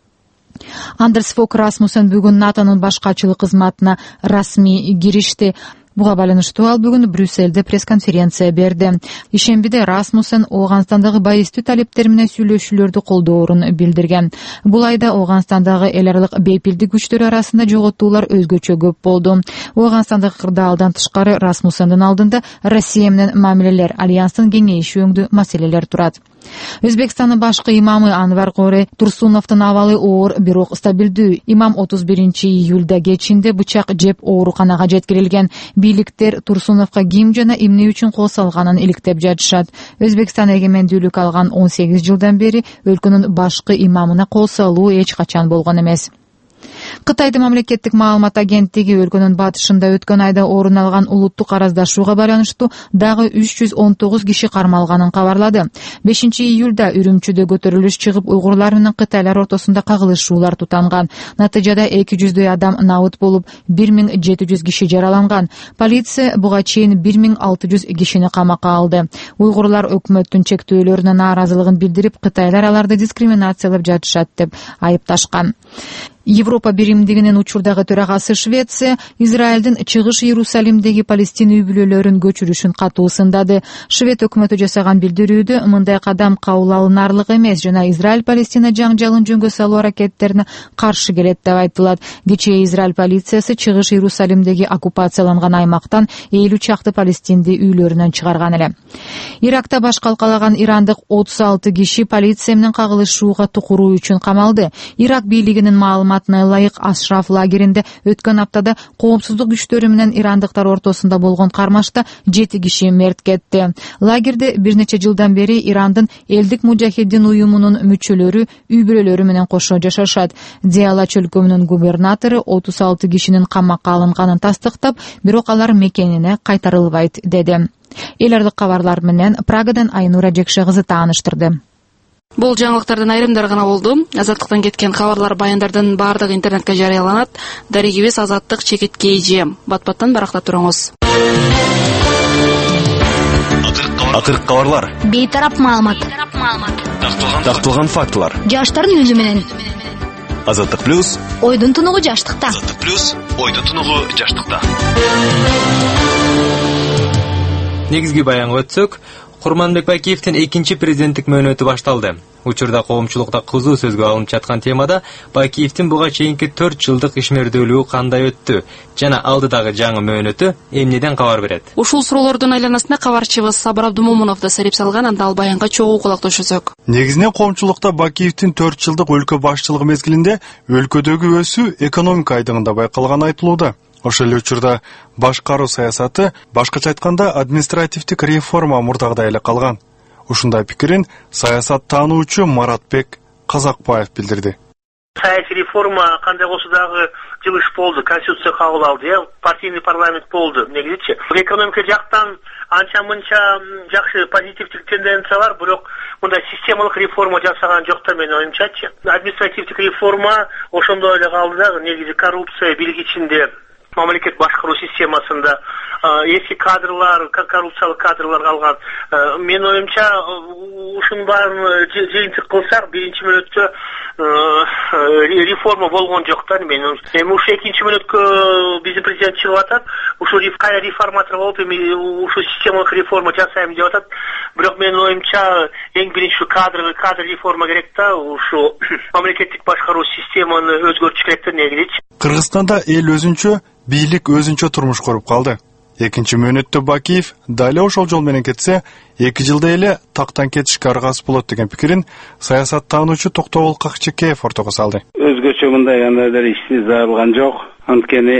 Андерс Фок Расмуссен бүгүн НАТОнун башкачылык кызматына расмий киришти. Буга байланыштуу ал бүгүн Брюссельде пресс-конференция берди. Ишембиде Расмуссен Оганстандагы байыстуу талиптер менен сүйлөшүүлөрдү колдоорун билдирген. Бул айда Оганстандагы эл аралык бейпилдик күчтөр арасында жоготуулар өзгөчө көп болду. Оганстандагы кырдаалдан тышкары Расмуссендин алдында Россия менен мамилелер альянстын кеңейиши өңдүү маселелер турат. Өзбекстандын башкы имамы Анвар Кори Турсуновдун абалы оор, бирок стабилдүү. Имам 31 июлда кечинде бычак жеп ооруканага жеткирилген. Бийликтер Турсуновго ким жана эмне үчүн кол салганын иликтеп жатышат. Өзбекстан эгемендүүлүк алган 18 жылдан бери өлкөнүн башкы имамына кол салуу эч качан болгон эмес. Кытайдын мамлекеттик маалымат агенттиги өлкөнүн батышында өткөн айда орун алган улуттук араздашууга байланыштуу дагы 319 киши кармалганын кабарлады. 5 июлда Үрүмчүдө көтөрүлүш чыгып, уйгурлар менен кытайлар ортосунда кагылышуулар тутанган. Натыйжада 200дөй адам набыт болуп, 1700 киши жараланган. Полиция буга чейин 1600 кишини камакка алды. Уйгурлар өкмөттүн чектөөлөрүнө нааразылыгын билдирип, кытайлар аларды дискриминациялап жатышат деп айыпташкан. Европа биримдигинин учурдагы төрагасы Швеция Израилдин чыгыш Иерусалимдеги Палестина үй бүлөлөрүн көчүрүшүн катуу сындады. Швед өкмөтү жасаган билдирүүдө мындай кадам кабыл алынарлык эмес жана Израиль Палестина жаңжалын жөнгө салуу аракеттерине каршы келет деп айтылат. Кечээ Израиль полициясы чыгыш Иерусалимдеги оккупацияланган аймактан 50 чакты палестинди үйлөрүнөн чыгарган эле. Иракта баш калкалаган ирандык 36 киши полиция менен кагылышууга тукуруу үчүн камалды. Ирак бийлигинин маалыматына ылайык Ашраф лагеринде өткөн аптада коопсуздук күчтөрү менен ирандыктар ортосунда болгон кармашта 7 киши мерт кетти. Лагерде бир нече жылдан бери Ирандын элдик мужахиддин уюмунун мүчөлөрү үй бүлөлөрү менен кошо жашашат. Диала чөлкөмүнүн губернатору 36 кишинин камакка алынганын тастыктап, бирок алар мекенине кайтарылбайт деди. Эл аралык кабарлар менен Прагадан Айнура Жекше кызы тааныштырды. Бул жаңылыктардын айрымдары гана болду. Азаттыктан кеткен кабарлар, баяндардын баардыгы интернетке жарыяланат. Дарегибиз Азаттык ЧКТ. Бат-баттан барактап туруңуз. Акыркы кабарлар. Бейтарап маалымат. Такталган фактылар. Жаштардын үнү менен. Азаттык плюс. Ойдун тунугу жаштыкта. Азаттык плюс. Ойдун тунугу жаштыкта. Негизги баянга өтсөк, Курманбек Бакиевдин 2-чи президенттик мөөнөтү башталды. Учурда коомчулукта кызуу сөзгө алынып жаткан темада Бакиевдин буга чейинки 4 жылдык ишмердүүлүгү кандай өттү жана алдыдагы жаңы мөөнөтү эмнеден кабар берет? Ушул суроолордун айланасында кабарчыбыз Сабыр Абдумомунов да серип салган, анда ал баянга чогуу кулак төшөсөк. Негизинен коомчулукта Бакиевдин 4 жылдык өлкө башчылыгы мезгилинде өлкөдөгү өсүү экономика айдыгында байкалганы айтылууда. Ошол эле учурда башкаруу саясаты, башкача айтканда административдик реформа мурдагыдай эле калган. Ушундай пикирин саясат таануучу Маратбек Казакбаев билдирди. Саясий реформа кандай болсо дагы жылыш болду, конституция кабыл алды, партийный парламент болду. Негизичи экономика жактан анча мынча жакшы позитивдик тенденция бар, бирок мындай системалык реформа жасаган жок да менин оюмчачы. Административдик реформа ошондой эле калды дагы, негизи коррупция бийлик ичинде, мамлекет башкаруу системасында эски кадрлар, коррупциялык кадрлар калган. Менин оюмча ушунун баарын жыйынтык кылсак, биринчи мөөнөттө реформа болгон жок да менин. Эми ушу экинчи мөөнөткө биздин президент чыгып атат, ушу кайра реформатор болуп эми ушу системалык реформа жасайм деп атат. Бирок менин оюмча эң биринчи кадр реформа керек да, ушу мамлекеттик башкаруу системаны өзгөртүш керек да негизичи. Кыргызстанда эл өзүнчө, бийлик өзүнчө турмуш көрүп калды. Экинчи мөөнөттө Бакиев дали ошол жол менен кетсе, 2 жылда эле тактан кетишке аргасыз болот деген пикирин саясаттануучу Токтогул Какчекеев ортого салды. Өзгөчө мындай кандайдыр ишти зарылган жок. Анткени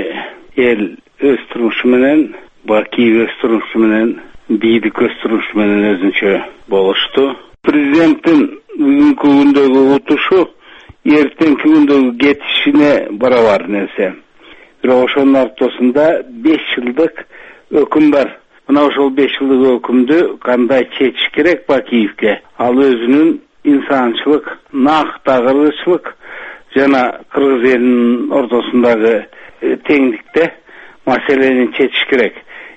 эл өз турмушу менен, Бакиев өз турмушу менен, бийлик өз турмушу менен өзүнчө болушту. Президенттин бүгүнкү күндөгү утушу эртеңки күндөгү кетишине барабар нерсе. Бирок ошонун ортосунда 5 жылдык өкүм бар. Мына ошол 5 жылдык өкүмдү кандай чечиш керек Бакиевке? Ал өзүнүн инсанчылык, нактагырчылык жана кыргыз элинин ортосундагы теңдикте маселени чечиш керек.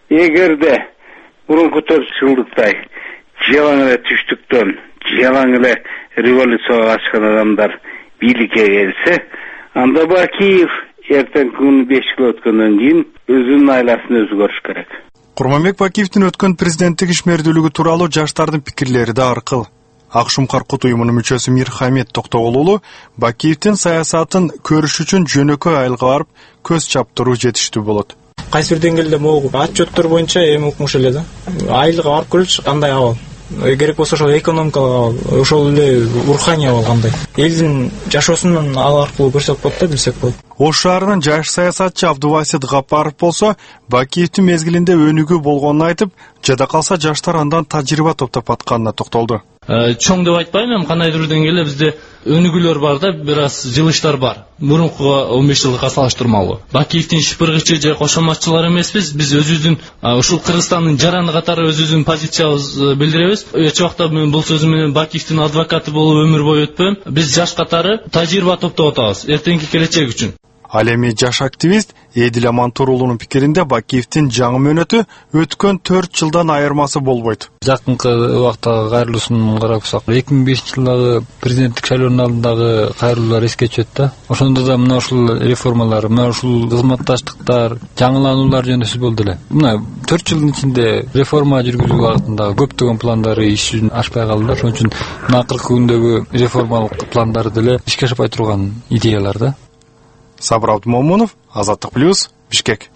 Эгерде мурунку 4 жылдыктай жалаң эле түштүктөн, жалаң эле революцияга качкан адамдар бийликке келсе, анда Бакиев эртең күн 5 жыл өткөндөн кийин өзүнүн айласын өзү көрүш керек. Курманбек Бакиевдин өткөн президенттик ишмердүүлүгү тууралуу жаштардын пикирлери да ар кыл. Ак Шумкар Кут уюмунун мүчөсү Мирхамед Токтогул уулу Бакиевдин саясатын көрүш үчүн жөнөкөй айылга барып көз чаптыруу жетиштүү болот. Кайсы бир деңгээлде могу отчеттор боюнча эми укмуш эле да. Айылга барып көрүлчү кандай абал. Керек болсо ошол экономикалык абал, ошол эле руханий абал кандай. Элдин жашоосунун ал аркылуу көрсөк болот да, билсек болот. Ош шаарынын жаш саясатчы Абдубасит Гапаров болсо, Бакиевдин мезгилинде өнүгүү болгонун айтып, жада калса жаштар андан тажрыйба топтоп атканына токтолду. Чоң деп айтпайм, кандайдыр деңгээлде бизде өнүгүүлөр бар да, бир аз жылыштар бар. Мурункуга 15 жылга салыштырмалуу. Бакиевдин шыпыргычы же кошоматчылар эмеспиз. Биз өзүбүздүн ушул Кыргызстандын жараны катары өзүбүздүн позициябызды билдиребиз. Эч убакта мен бул сөзүм менен Бакиевдин адвокаты болуп өмүр бою өтпөйм. Биз жаш катары тажрыйба топтоп атабыз эртеңки келечек үчүн. Ал эми жаш активист Эдил Амантур уулунун пикиринде Бакиевдин жаңы мөөнөтү өткөн 4 жылдан айырмасы болбойт. Жакынкы убакта кайрылуусун карасак, 2005-жылдагы президенттик шайлоонун алдындагы кайрылуулар эске түшөт да. Ошондо да мына ушул реформалар, мына ушул кызматташтыктар, жаңылануулар жөнүндө сөз болду эле. Мына 4 жылдын ичинде реформа жүргүзүү багытындагы көптөгөн пландары иш жүзүнө ашпай калды. Ошон үчүн мына акыркы күндөгү реформалык пландар деле ишке ашпай турган идеялар да. Сабыр Абдумомунов, Азаттык плюс, Бишкек.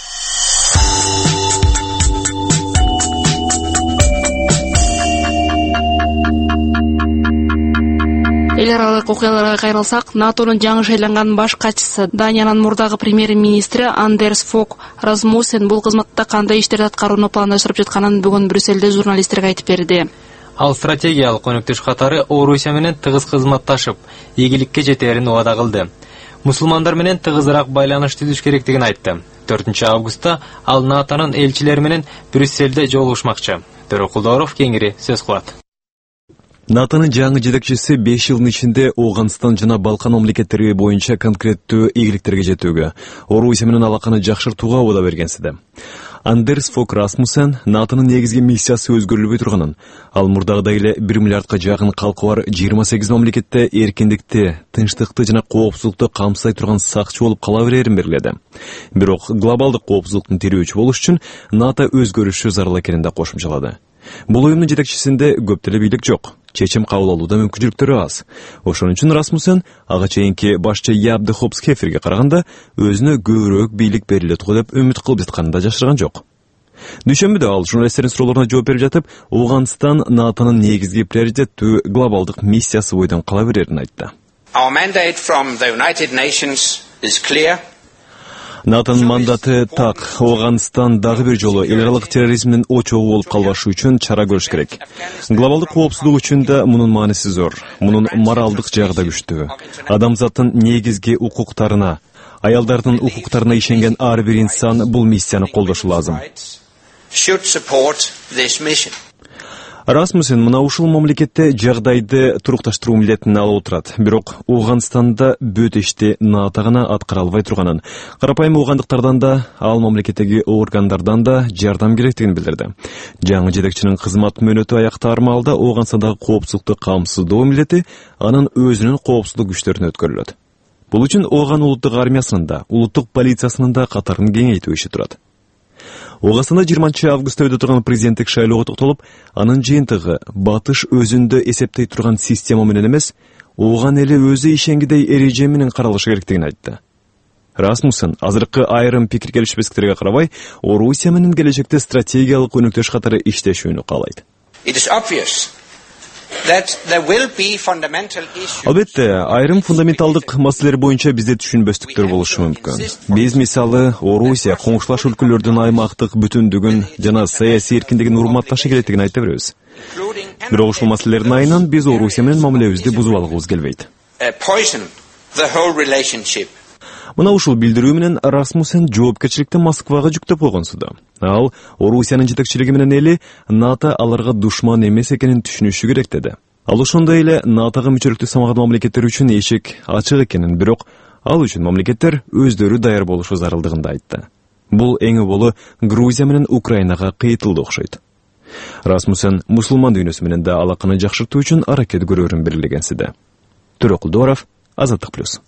Эл аралык окуяларга кайрылсак, НАТОнун жаңы шайланган баш катчысы Даниянын мурдагы премьер-министри Андерс Фок Расмуссен бул кызматта кандай иштерди аткарууну пландаштырып жатканын бүгүн Брюссельде журналисттерге айтып берди. Ал стратегиялык өнөктөш катары Орусия менен тыгыз кызматташып, ийгиликке жетерин убада кылды. Мусулмандар менен тыгызыраак байланыш түзүш керектигин айтты. 4-августта ал НАТОнун элчилери менен Брюссельде жолугушмакчы. Төрөкулдоров кеңири сөз кылат. НАТОнун жаңы жетекчиси 5 жылдын ичинде Ооганстан жана Балкан мамлекеттери боюнча конкреттүү ийгиликтерге жетүүгө, Орусия менен алаканы жакшыртууга убада бергенсиде. Андерс Фок Расмуссен НАТОнун негизги миссиясы өзгөрүлбөй турганын, ал мурдагыдай эле 1 миллиардка жакын калкы бар 28 мамлекетте эркиндикти, тынчтыкты жана коопсуздукту камсыздай турган сакчы болуп кала берерин белгиледи. Бирок глобалдык коопсуздуктун тирөөчү болуш үчүн НАТО өзгөрүшү зарыл экенин да кошумчалады. Бул уюмдун жетекчисинде көп деле бийлик жок. Чечим кабыл алууда мүмкүнчүлүктөрү аз. Ошон үчүн Расмуссен ага чейинки башчы Яап де Хопс-Хеферге караганда өзүнө көбүрөөк бийлик берилет го деп үмүт кылып жатканын да жашырган жок. Дүйшөмбүдө ал журналисттердин суроолоруна жооп берип жатып, Ооганстан НАТОнун негизги приоритеттүү глобалдык миссиясы бойдон кала берерин айтты. Our mandate from the United Nations is clear. НАТОнун мандаты так. Ауганстан дагы бир жолу эл аралык терроризмдин очогу болуп калбашы үчүн чара көрүш керек. Глобалдык коопсуздук үчүн да мунун мааниси зор. Мунун моралдык жагы да күчтүү. Адамзаттын негизги укуктарына, аялдардын укуктарына ишенген ар бир инсан бул миссияны колдошу лазым. Расмусен мына ушул мамлекетте жагдайды турукташтыруу милдетин алып отурат. Бирок Ауганстанда бүт ишти НАТО гана аткара албай турганын, карапайым аугандыктардан да, ал мамлекеттеги органдардан да жардам керектигин билдирди. Жаңы жетекчинин кызмат мөөнөтү аяктаар маалда Ауганстандагы коопсуздукту камсыздоо милдети анын өзүнүн коопсуздук күчтөрүнө өткөрүлөт. Бул үчүн Ауган улуттук армиясынын да, улуттук полициясынын да катарын кеңейтүү иши турат. Ауганстанда 20 августта өтө турган президенттик шайлоого токтолуп, анын жыйынтыгы батыш өзүндө эсептей турган система менен эмес, Ауган эли өзү ишенгидей эреже менен каралышы керектигин айтты. Расмуссен азыркы айрым пикир келишпестиктерге карабай, Орусия менен келечекте стратегиялык өнөктөш катары иштешүүнү каалайт. Албетте, айрым фундаменталдык маселелер боюнча бизде түшүнбөстүктөр болушу мүмкүн. Биз мисалы Орусия коңшулаш өлкөлөрдүн аймактык бүтүндүгүн жана саясий эркиндигин урматташы керектигин айта беребиз. Бирок ушул маселелердин айынан биз Орусия менен мамилебизди бузуп алгыбыз келбейт. Мына ушул билдирүү менен Расмуссен жоопкерчиликти Москвага жүктөп койгонсуду. Ал Орусиянын жетекчилиги менен эли НАТО аларга душман эмес экенин түшүнүшү керек деди. Ал ошондой эле НАТОга мүчөлүктү самаган мамлекеттер үчүн эшик ачык экенин, бирок ал үчүн мамлекеттер өздөрү даяр болушу зарылдыгын да айтты. Бул эң болу Грузия менен Украинага кыйытылды окшойт. Расмуссен мусулман дүйнөсү менен да алаканы жакшыртуу үчүн аракет көрөрүн белгилегенсиде. Төрөкул Доров, Азаттык плюс.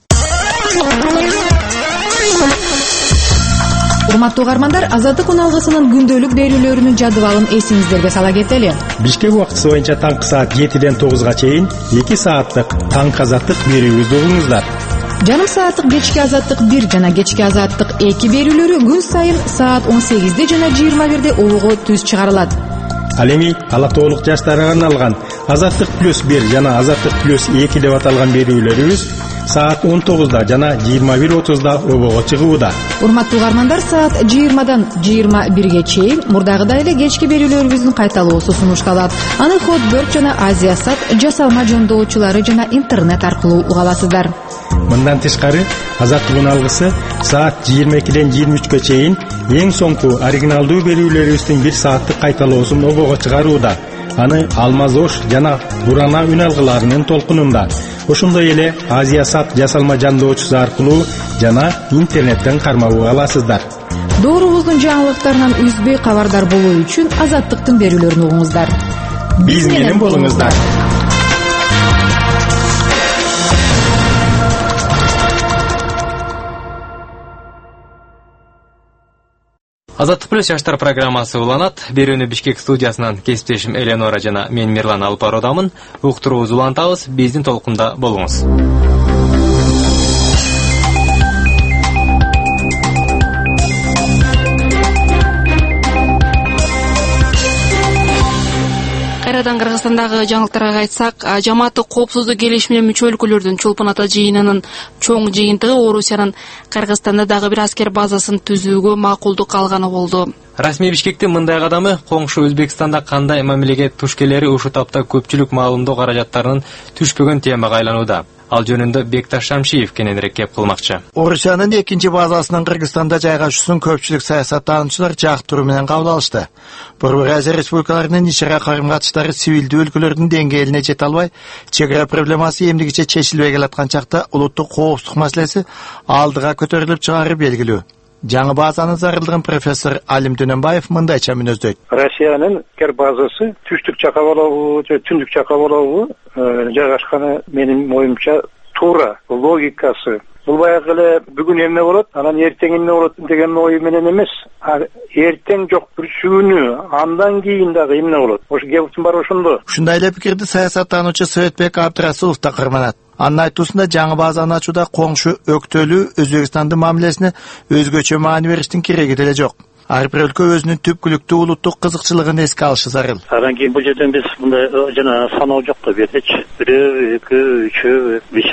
Урматтуу угармандар, Азаттык уналгысынын күндөлүк берүүлөрүнүн жадыбалын эсиңиздерге сала кетели. Бишкек убактысы боюнча таңкы саат 7-ден 9га чейин 2 сааттык таңкы азаттык берүүбүздү угуңуздар. Жарым сааттык кечки азаттык 1 жана кечки азаттык 2 берүүлөрү күн сайын саат 18 жана 21 улугу түз чыгарылат. Ал эми ала тоолук жаштарга арналган Азаттык плюс 1 жана Азаттык плюс 2 деп аталган берүүлөрүбүз саат 19 жана 21:30 обого чыгууда. Урматтуу угармандар, саат 20-дан 21ге чейин мурдагыдай эле кечки берүүлөрүбүздүн кайталоосу сунушталат. Аны Хотберг жана Азиясат жасалма жондоочулары жана интернет аркылуу уга аласыздар. Мындан тышкары Азаттык уналгысы саат 22-ден 23-кө чейин эң соңку оригиналдуу берүүлөрүбүздүн 1 сааттык кайталоосун обого чыгарууда. Аны Алмаз Ош жана Бурана үн алгыларынын толкунунда, ошондой эле Азиясат жасалма жандоочусу аркылуу жана интернеттен кармап аласыздар. Доорубуздун жаңылыктарынан үзбөй кабардар болуу үчүн Азаттыктын берүүлөрүн угуңуздар. Биз менен болуңуздар. Азаттык плюс жаштар программасы уланат. Берүүнү Бишкек студиясынан кесиптешим Эленора жана мен Мирлан алып баруудамын. Уктуруубузду улантабыз, биздин толкунда болуңуз. Кайрадан Кыргызстандагы жаңылыктарга кайтсак, жамааттык коопсуздук келишимине мүчө өлкөлөрдүн чолпон ата жыйынынын чоң жыйынтыгы Орусиянын Кыргызстанда дагы бир аскер базасын түзүүгө макулдук алганы болду. Расмий Бишкектин мындай кадамы коңшу Өзбекстанда кандай мамилеге туш келери ушул тапта көпчүлүк маалымдоо каражаттарынын түшпөгөн темага айланууда. Ал жөнүндө Бекташ Шамшиев кененирээк кеп кылмакчы. Орусиянын экинчи базасынын Кыргызстанда жайгашуусун көпчүлүк саясаттануучулар жактыруу менен кабыл алышты. Борбор Азия республикаларынын ишара карым-катыштары сивилдүү өлкөлөрдүн деңгээлине жете албай, чек ара проблемасы эмдигиче чечилбей келаткан чакта улуттук коопсуздук маселеси алдыга көтөрүлүп чыгары белгилүү. Жаңы базанын зарылдыгын профессор Алим Дөнөнбаев мындайча мүнөздөйт. Россиянын кер базасы түштүк жака болобу, же түндүк жака болобу, жайгашканы менин оюмча туура, логикасы. Бул баягы эле бүгүн эмне болот, анан эртең эмне болот деген ою менен эмес, эртең жок бүрсүүнү, андан кийин дагы эмне болот. Ошо кебин бар ошондо. Ушундай эле пикирди саясаттануучу Советбек Абдрасулов да кырманат. Анын айтуусунда жаңы базаны ачууда коңшу өктөлүү Өзбекстандын мамилесине өзгөчө маани бериштин кереги деле жок. Ар бир өлкө өзүнүн түпкүлүктүү улуттук кызыкчылыгын эске алышы зарыл. Анан кийин бул жерден биз мындай жана саноо жок да бертечи. 1, 2, 3, 5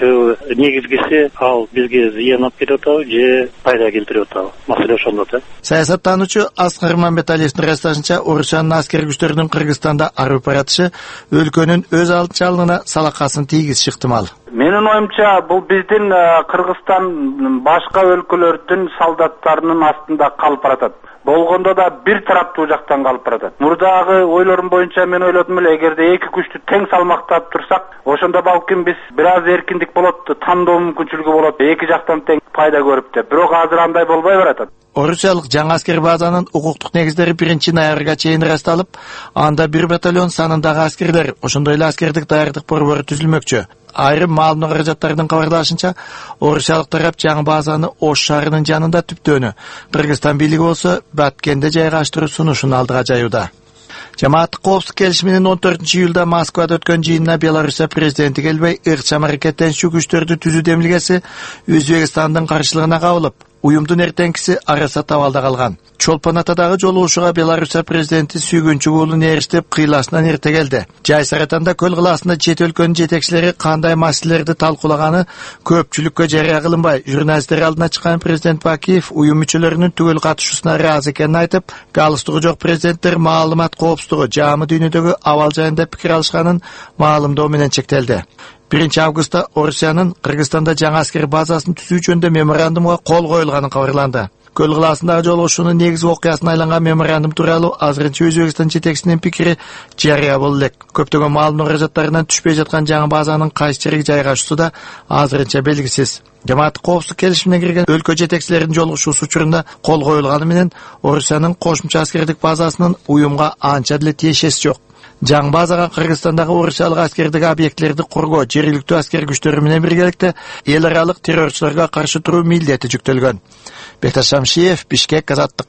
негизгиси ал бизге зыян алып келип атабы же пайда келтирип атабы? Маселе ошондо да. Саясаттануучу Аскар Мамбеталиевдин ырасташынча, Орусиянын аскер күчтөрүнүн Кыргызстанда арып баратышы өлкөнүн өз алдынчалыгына салакасын тийгизиши ыктымал. Менин оюмча, бул биздин Кыргызстан башка өлкөлөрдүн солдаттарынын астында калып баратат. Болгондо да бир тараптуу жактан калып баратат. Мурдагы ойлорум боюнча мен ойлодум эле, эгерде эки күчтү тең салмактап турсак, ошондо балким биз бир аз эркиндик болот, тандоо мүмкүнчүлүгү болот, эки жактан тең пайда көрүп деп. Бирок азыр андай болбой баратат. Орусиялык жаңы аскер базанын укуктук негиздери 1-ноябрга чейин ырасталып, анда 1 батальон санындагы аскерлер, ошондой эле аскердик даярдык борбору түзүлмөкчү. Айрым маалымат каражаттарынын кабарлашынча, орусиялык тарап жаңы базаны Ош шаарынын жанында түптөөнү, Кыргызстан бийлиги болсо Баткенде жайгаштыруу сунушун алдыга жаюуда. Жамааттык коопсуздук келишиминин 14-июлда Москвада өткөн жыйынына Белоруссия президенти келбей, ыкчам аракеттенүүчү күчтөрдү түзүү демилгеси Өзбекстандын каршылыгына кабылып, уюмдун эртеңкиси араса табалда калган. Чолпон Атадагы жолугушууга Белоруссия президенти Сүйгүнчү уулун эриштип, кыйласынан эрте келди. Жай Саратанда көл кылаасында чет өлкөнүн жетекчилери кандай маселелерди талкуулаганы көпчүлүккө жарыя кылынбай, журналисттер алдына чыккан президент Бакиев уюм мүчөлөрүнүн түгөл катышуусуна ыраазы экенин айтып, галстугу жок президенттер маалымат коопсуздугу, жаамы дүйнөдөгү абал жайында пикир алышканын маалымдоо менен чектелди. 1 августта Орусиянын Кыргызстанда жаңы аскер базасын түзүү жөнүндө меморандумга кол коюлганын кабарланды. Көл кылаасындагы жолугушуунун негизги окуясына айланган меморандум тууралуу азырынча Өзбекстан жетекчисинин пикири жарыя болду элек. Көптөгөн маалымдоо каражаттарынан түшпөй жаткан жаңы базанын кайсы жерге жайгашуусу да азырынча белгисиз. Жамааттык коопсуздук келишимине кирген өлкө жетекчилеринин жолугушуусу учурунда кол коюлганы менен Орусиянын кошумча аскердик базасынын уюмга анча деле тиешеси жок. Жаңы базага Кыргызстандагы орусиялык аскердик объектилерди кургоо, жергиликтүү аскер күчтөрү менен биргеликте эл аралык террорчуларга каршы туруу милдети жүктөлгөн. Бекташ Шамшиев, Бишкек, Азаттык.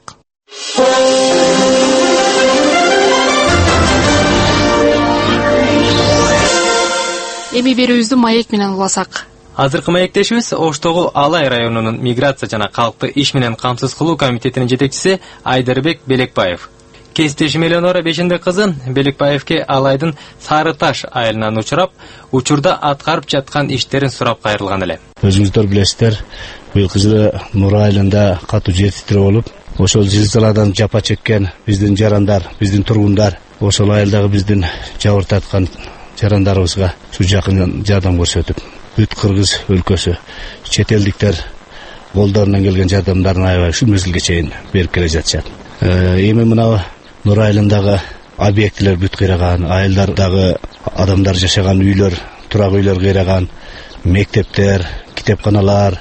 Эми берүүбүздү маек менен уласак. Азыркы маектешибиз Оштогу Алай районунун миграция жана калкты иш менен камсыз кылуу комитетинин жетекчиси Айдарбек Белекбаев. Кесиптешим Элеонора Бешендек кызы Белекбаевке Алайдын Сары Таш айылынан учурап, учурда аткарып жаткан иштерин сурап кайрылган эле. Өзүңүздөр билесиздер, быйылкы жылы Нура айылында катуу жер титирөө болуп, ошол зилзаладан жапа чеккен биздин жарандар, биздин тургундар, ошол айылдагы биздин жабыр тарткан жарандарыбызга ушу жакын жардам көрсөтүп, бүт Кыргыз өлкөсү, чет элдиктер колдорунан келген жардамдарын аябай ушул мезгилге чейин берип келе жатышат. Эми мына Нура айылындагы объектилер бүт кыйраган, айылдардагы адамдар жашаган үйлөр, турак үйлөр кыйраган, мектептер, китепканалар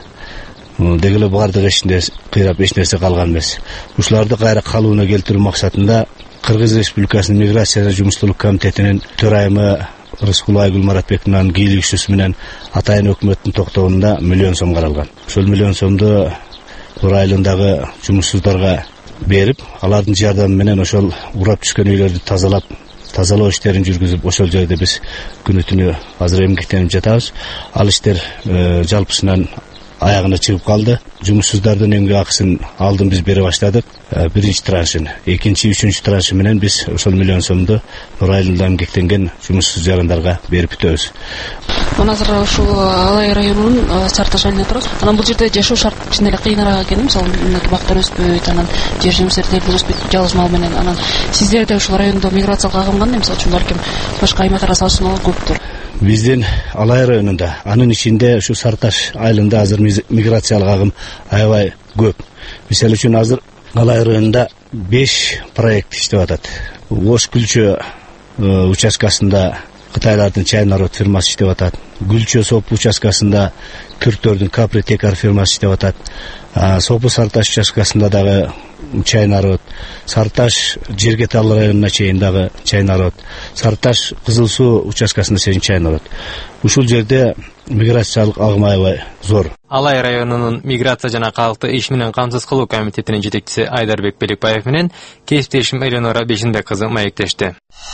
дегеле бардыгы ичинде кыйрап эч нерсе калган эмес. Ушуларды кайра калыбына келтирүү максатында Кыргыз Республикасынын миграция жана жумуштуулук комитетинин төрайымы Рыскул Айгүл Маратбековнун кийлигишүүсү менен атайын өкмөттүн токтогунда 1 миллион сом каралган. Ошол 1 миллион сомду Нура айылындагы жумушсуздарга берип, алардын жардамы менен ошол урап түшкөн үйлөрдү тазалоо иштерин жүргүзүп, ошол жерде биз күнү түнү азыр эмгектенип жатабыз. Ал иштер жалпысынан аягына чыгып калды. Жумушсуздардын эмгек акысын алдын биз бере баштадык. Биринчи траншын, экинчи, үчүнчү траншы менен биз ошол 1 миллион сомду Нура айылында эмгектенген жумушсуз жарандарга берип бүтөбүз. Мына азыр ушул Алай районунун Сары Таш айылында турабыз. Анан бул жерде жашоо шарт чын эле кыйыныраак экен, мисалы бактар өспөйт, анан жер жемиштерди өспөйт, жалгыз мал менен. Анан сиздерде ушул райондо миграциялык агым кандай? Мисалы үчүн балким башка аймактарга салыштырмалуу көптүр. Биздин Алай районунда, анын ичинде ушу Сары Таш айылында азыр миграциялык агым аябай көп. Мисалы үчүн азыр Алай районунда 5 проект иштеп атат. Ош Күлчө участкасында Кытайлардын Чай народ фирмасы иштеп атат. Гүлчө Сопу участкасында Күрттөрдүн Капри Текар фирмасы иштеп атат. Сопу Сары Таш участкасында дагы Чай народ, Сары Таш Жергетал районуна чейин дагы Чай народ, Сары Таш Кызыл Суу участкасында чейин Чай народ. Ушул жерде миграциялык агым аябай зор. Алай районунун миграция жана калкты иш менен камсыз кылуу комитетинин жетекчиси Айдарбек Белекбаев менен кесиптешим Элеонора Бешендек кызы маектешти.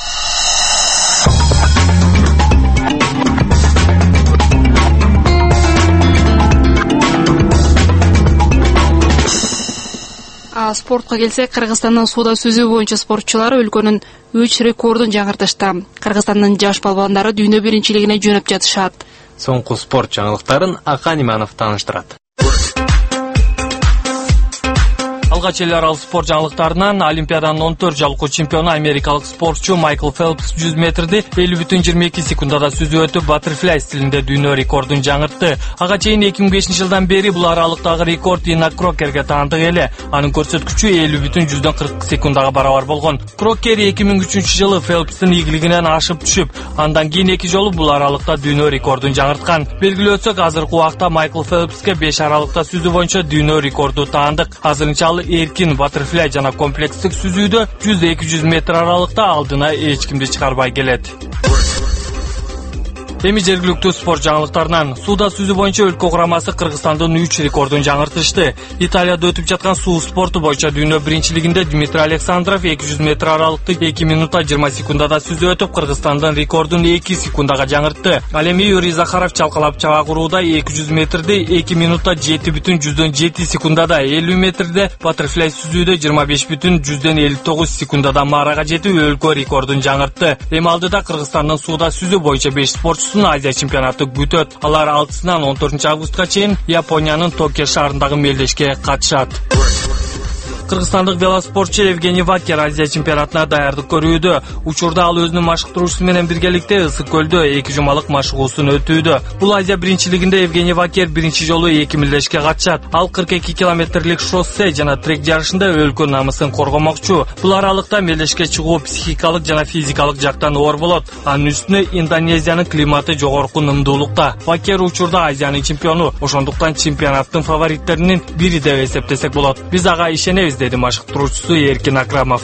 Спортко келсек, Кыргызстандын сууда сүзүү боюнча спортчулары өлкөнүн 3 рекордун жаңыртышты. Кыргызстандын жаш балбандары дүйнө биринчилигине жөнөп жатышат. Соңку спорт жаңылыктарын Ақан Иманов таныштырат. Алгач эл аралык спорт жаңылыктарынан Олимпиаданын 14 жолку чемпиону америкалык спортчу Майкл Фелпс 100 метрди 50,22 секундада сүзүп өтүп баттерфляй стилинде дүйнө рекордун жаңыртты. Ага чейин 2005-жылдан бери бул аралыктагы рекорд Ина Крокерге таандык эле. Анын көрсөткүчү 50,40 секундага барабар болгон. Крокер 2003-жылы Фелпстин ийгилигинен ашып түшүп, андан кийин 2 жолу бул аралыкта дүйнө рекордун жаңырткан. Белгилүү өтсөк, азыркы убакта Майкл Фелпске 5 аралыкта сүзүү боюнча дүйнө рекорду таандык. Азырынча ал эркин баттерфляй жана комплекстик сүзүүдө 100-200 метр аралыкта алдына эч кимди чыгарбай келет. Эми жергиликтүү спорт жаңылыктарынан сууда сүзүү боюнча өлкө курамасы Кыргызстандын 3 рекордун жаңыртышты. Италияда өтүп жаткан суу спорту боюнча дүйнө биринчилигинде Дмитрий Александров 200 метр аралыкты 2 минута 20 секундада сүзүп өтүп, Кыргызстандын рекордун 2 секундага жаңыртты. Ал эми Юрий Захаров чалкалап чаба курууда 200 метрди 2 минута 7,7 секундада, 50 метрде баттерфляй сүзүүдө 25,59 секундада марага жетип өлкө рекордун жаңыртты. Эми алдыда Кыргызстандын сууда сүзүү боюнча 5 спортчусу Азия чемпионаты күтөт. Алар 6-сынан 14 августка чейин Япониянын Токио шаарындагы мелдешке катышат. Кыргызстандык велоспортчу Евгений Вакер Азия чемпионатына даярдык көрүүдө. Учурда ал өзүнүн машыктыруучусу менен биргеликте Ысык көлдө 2 жумалык машыгуусун өтүүдө. Бул Азия биринчилигинде Евгений Вакер биринчи жолу 2 милдешке катышат. Ал 42 километрлик шоссе жана трек жарышында өлкө намысын коргомокчу. Бул аралыкта мелдешке чыгуу психикалык жана физикалык жактан оор болот. Анын үстүнө Индонезиянын климаты жогорку нымдуулукта. Вакер учурда Азиянын чемпиону, ошондуктан чемпионаттын фавориттеринин бири деп эсептесек болот. Биз ага ишенебиз, деди машыктыруучусу Эркин Акрамов.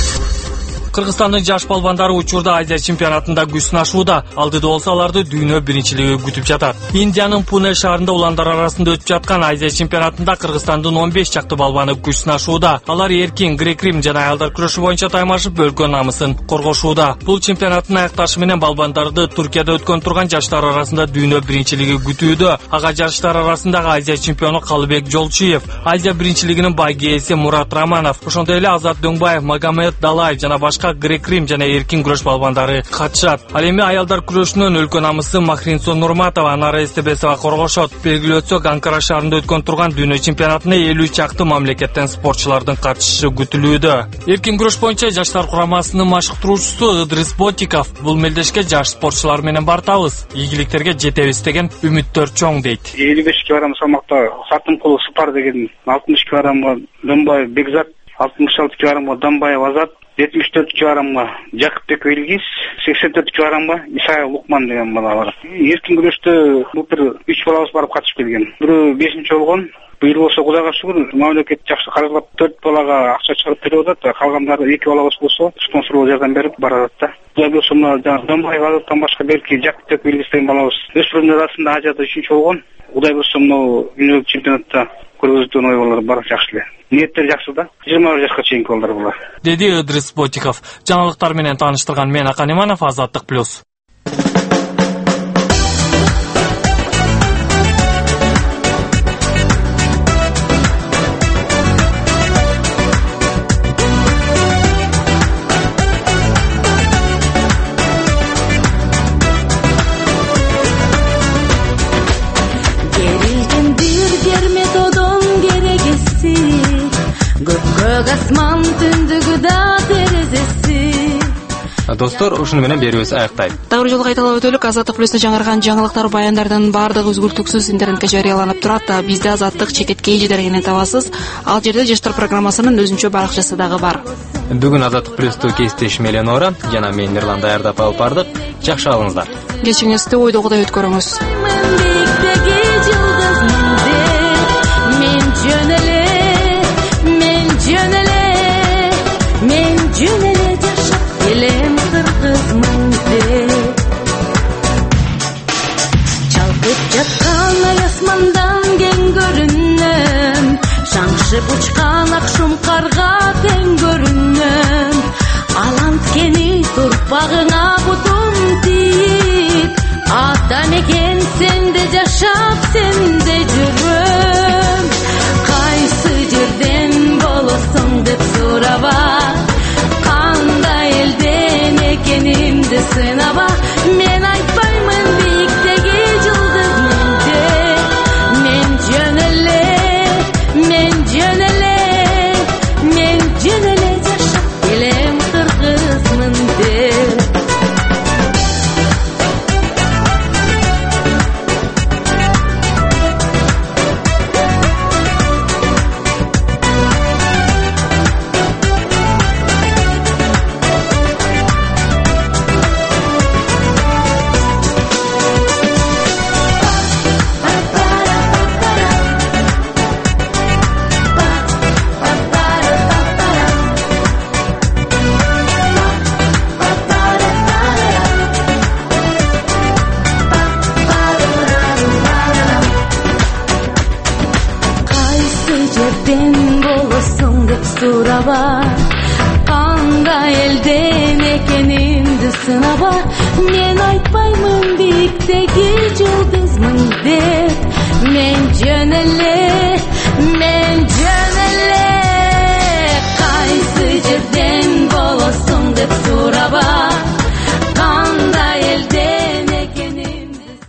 Кыргызстандын жаш балбандары учурда Азия чемпионатында күч сынашууда. Алдыда болсо аларды дүйнө биринчилиги күтүп жатат. Индиянын Пуне шаарында уландар арасында өтүп жаткан Азия чемпионатында Кыргызстандын 15 чакты балбаны күч сынашууда. Алар эркин, грек-рим жана аялдар күрөшү боюнча таймашып өлкө намысын коргошууда. Бул чемпионаттын аякташы менен балбандарды Туркияда өткөн турган жаштар арасында дүйнө биринчилиги күтүүдө. Ага жаштар арасындагы Азия чемпиону Калыбек Жолчиев, Азия биринчилигинин байгээси Мурат Раманов, ошондой эле Азат Дөңбаев, Магомед Далаев жана башка грек-рим жана эркин күрөш балбандары катышат. Ал эми аялдар күрөшүнөн өлкө намысын Махринсо Нурматова, Анара Эстебесова коргошот. Белгилүү өтсөк, Анкара шаарында өткөн турган дүйнө чемпионатына 50 чакты мамлекеттен спортчулардын катышышы күтүлүүдө. Эркин күрөш боюнча жаштар курамасынын машыктыруучусу Ыдрис Ботиков: бул мелдешке жаш спортчулар менен бартабыз, ийгиликтерге жетебиз деген үмүттөр чоң дейт. 55 кг салмакта Сартымкулов Сапар деген, 60 кг Дөмбаев Бекзат, 66 кг Дамбаев Азат, 74 кг Жакыпбек Илгиз, 84 кг Исаев Лукман деген бала бар. Эркин күрөштө былтыр 3 балабыз барып катышып келген. Бирөө 5-чи болгон. Быйыл болсо Кудайга шүгүр, мамлекет жакшы каржылап 4 балага акча чыгарып берип атат. Калгандары 2 балабыз болсо спонсорлук жардам берип барат да. Кудай болсо мына Дамбаев Азаттан башка белки Жакыпбек Илгиз деген балабыз өспүрүмдөр арасында Азияда 3-чү болгон. Кудай болсо мына дүйнөлүк чемпионатта көргөзүүдөн ойболор бар, жакшы эле. Ниеттер жакшы да. 21 жашка чейинки балдар булар, деди Ыдрис Ботиков. Жаңылыктар менен тааныштырган мен Ақан Иманов, Азаттык плюс. Асман түндүгү да терезеси. Достор, ушуну менен берүүбүз аяктайт. Дагы бир жолу кайталап өтөлүк. Азаттык плюстун жаңырган жаңылыктар, баяндардын баардыгы үзгүлтүксүз интернетке жарыяланып турат. Бизде Азаттык ЧКТ жедергенен табасыз. Ал жерде жаштар программасынын өзүнчө баракчасы дагы бар. Бүгүн Азаттык плюсту кесиптешим Эленора жана мен Мирлан даярдап алып бардык. Жакшы алыңыздар. Кечиңизди ойдогудай өткөрүңүз. Çalkıp жаткан ай асмандан кең көрүнөм, шаңшып учкан акшум карга тең көрүнөм. Аланткени турпагыңа бутум тийип, ата мекен сенде жашап, сенде жүрөм. Кайсы жерден болосуң деп сураба, кандай элден экенимди сынаба. Мен айтпаймын бийиктеги жылды сынаба, мен айтпаймын биіктегі жұлдызмын деп.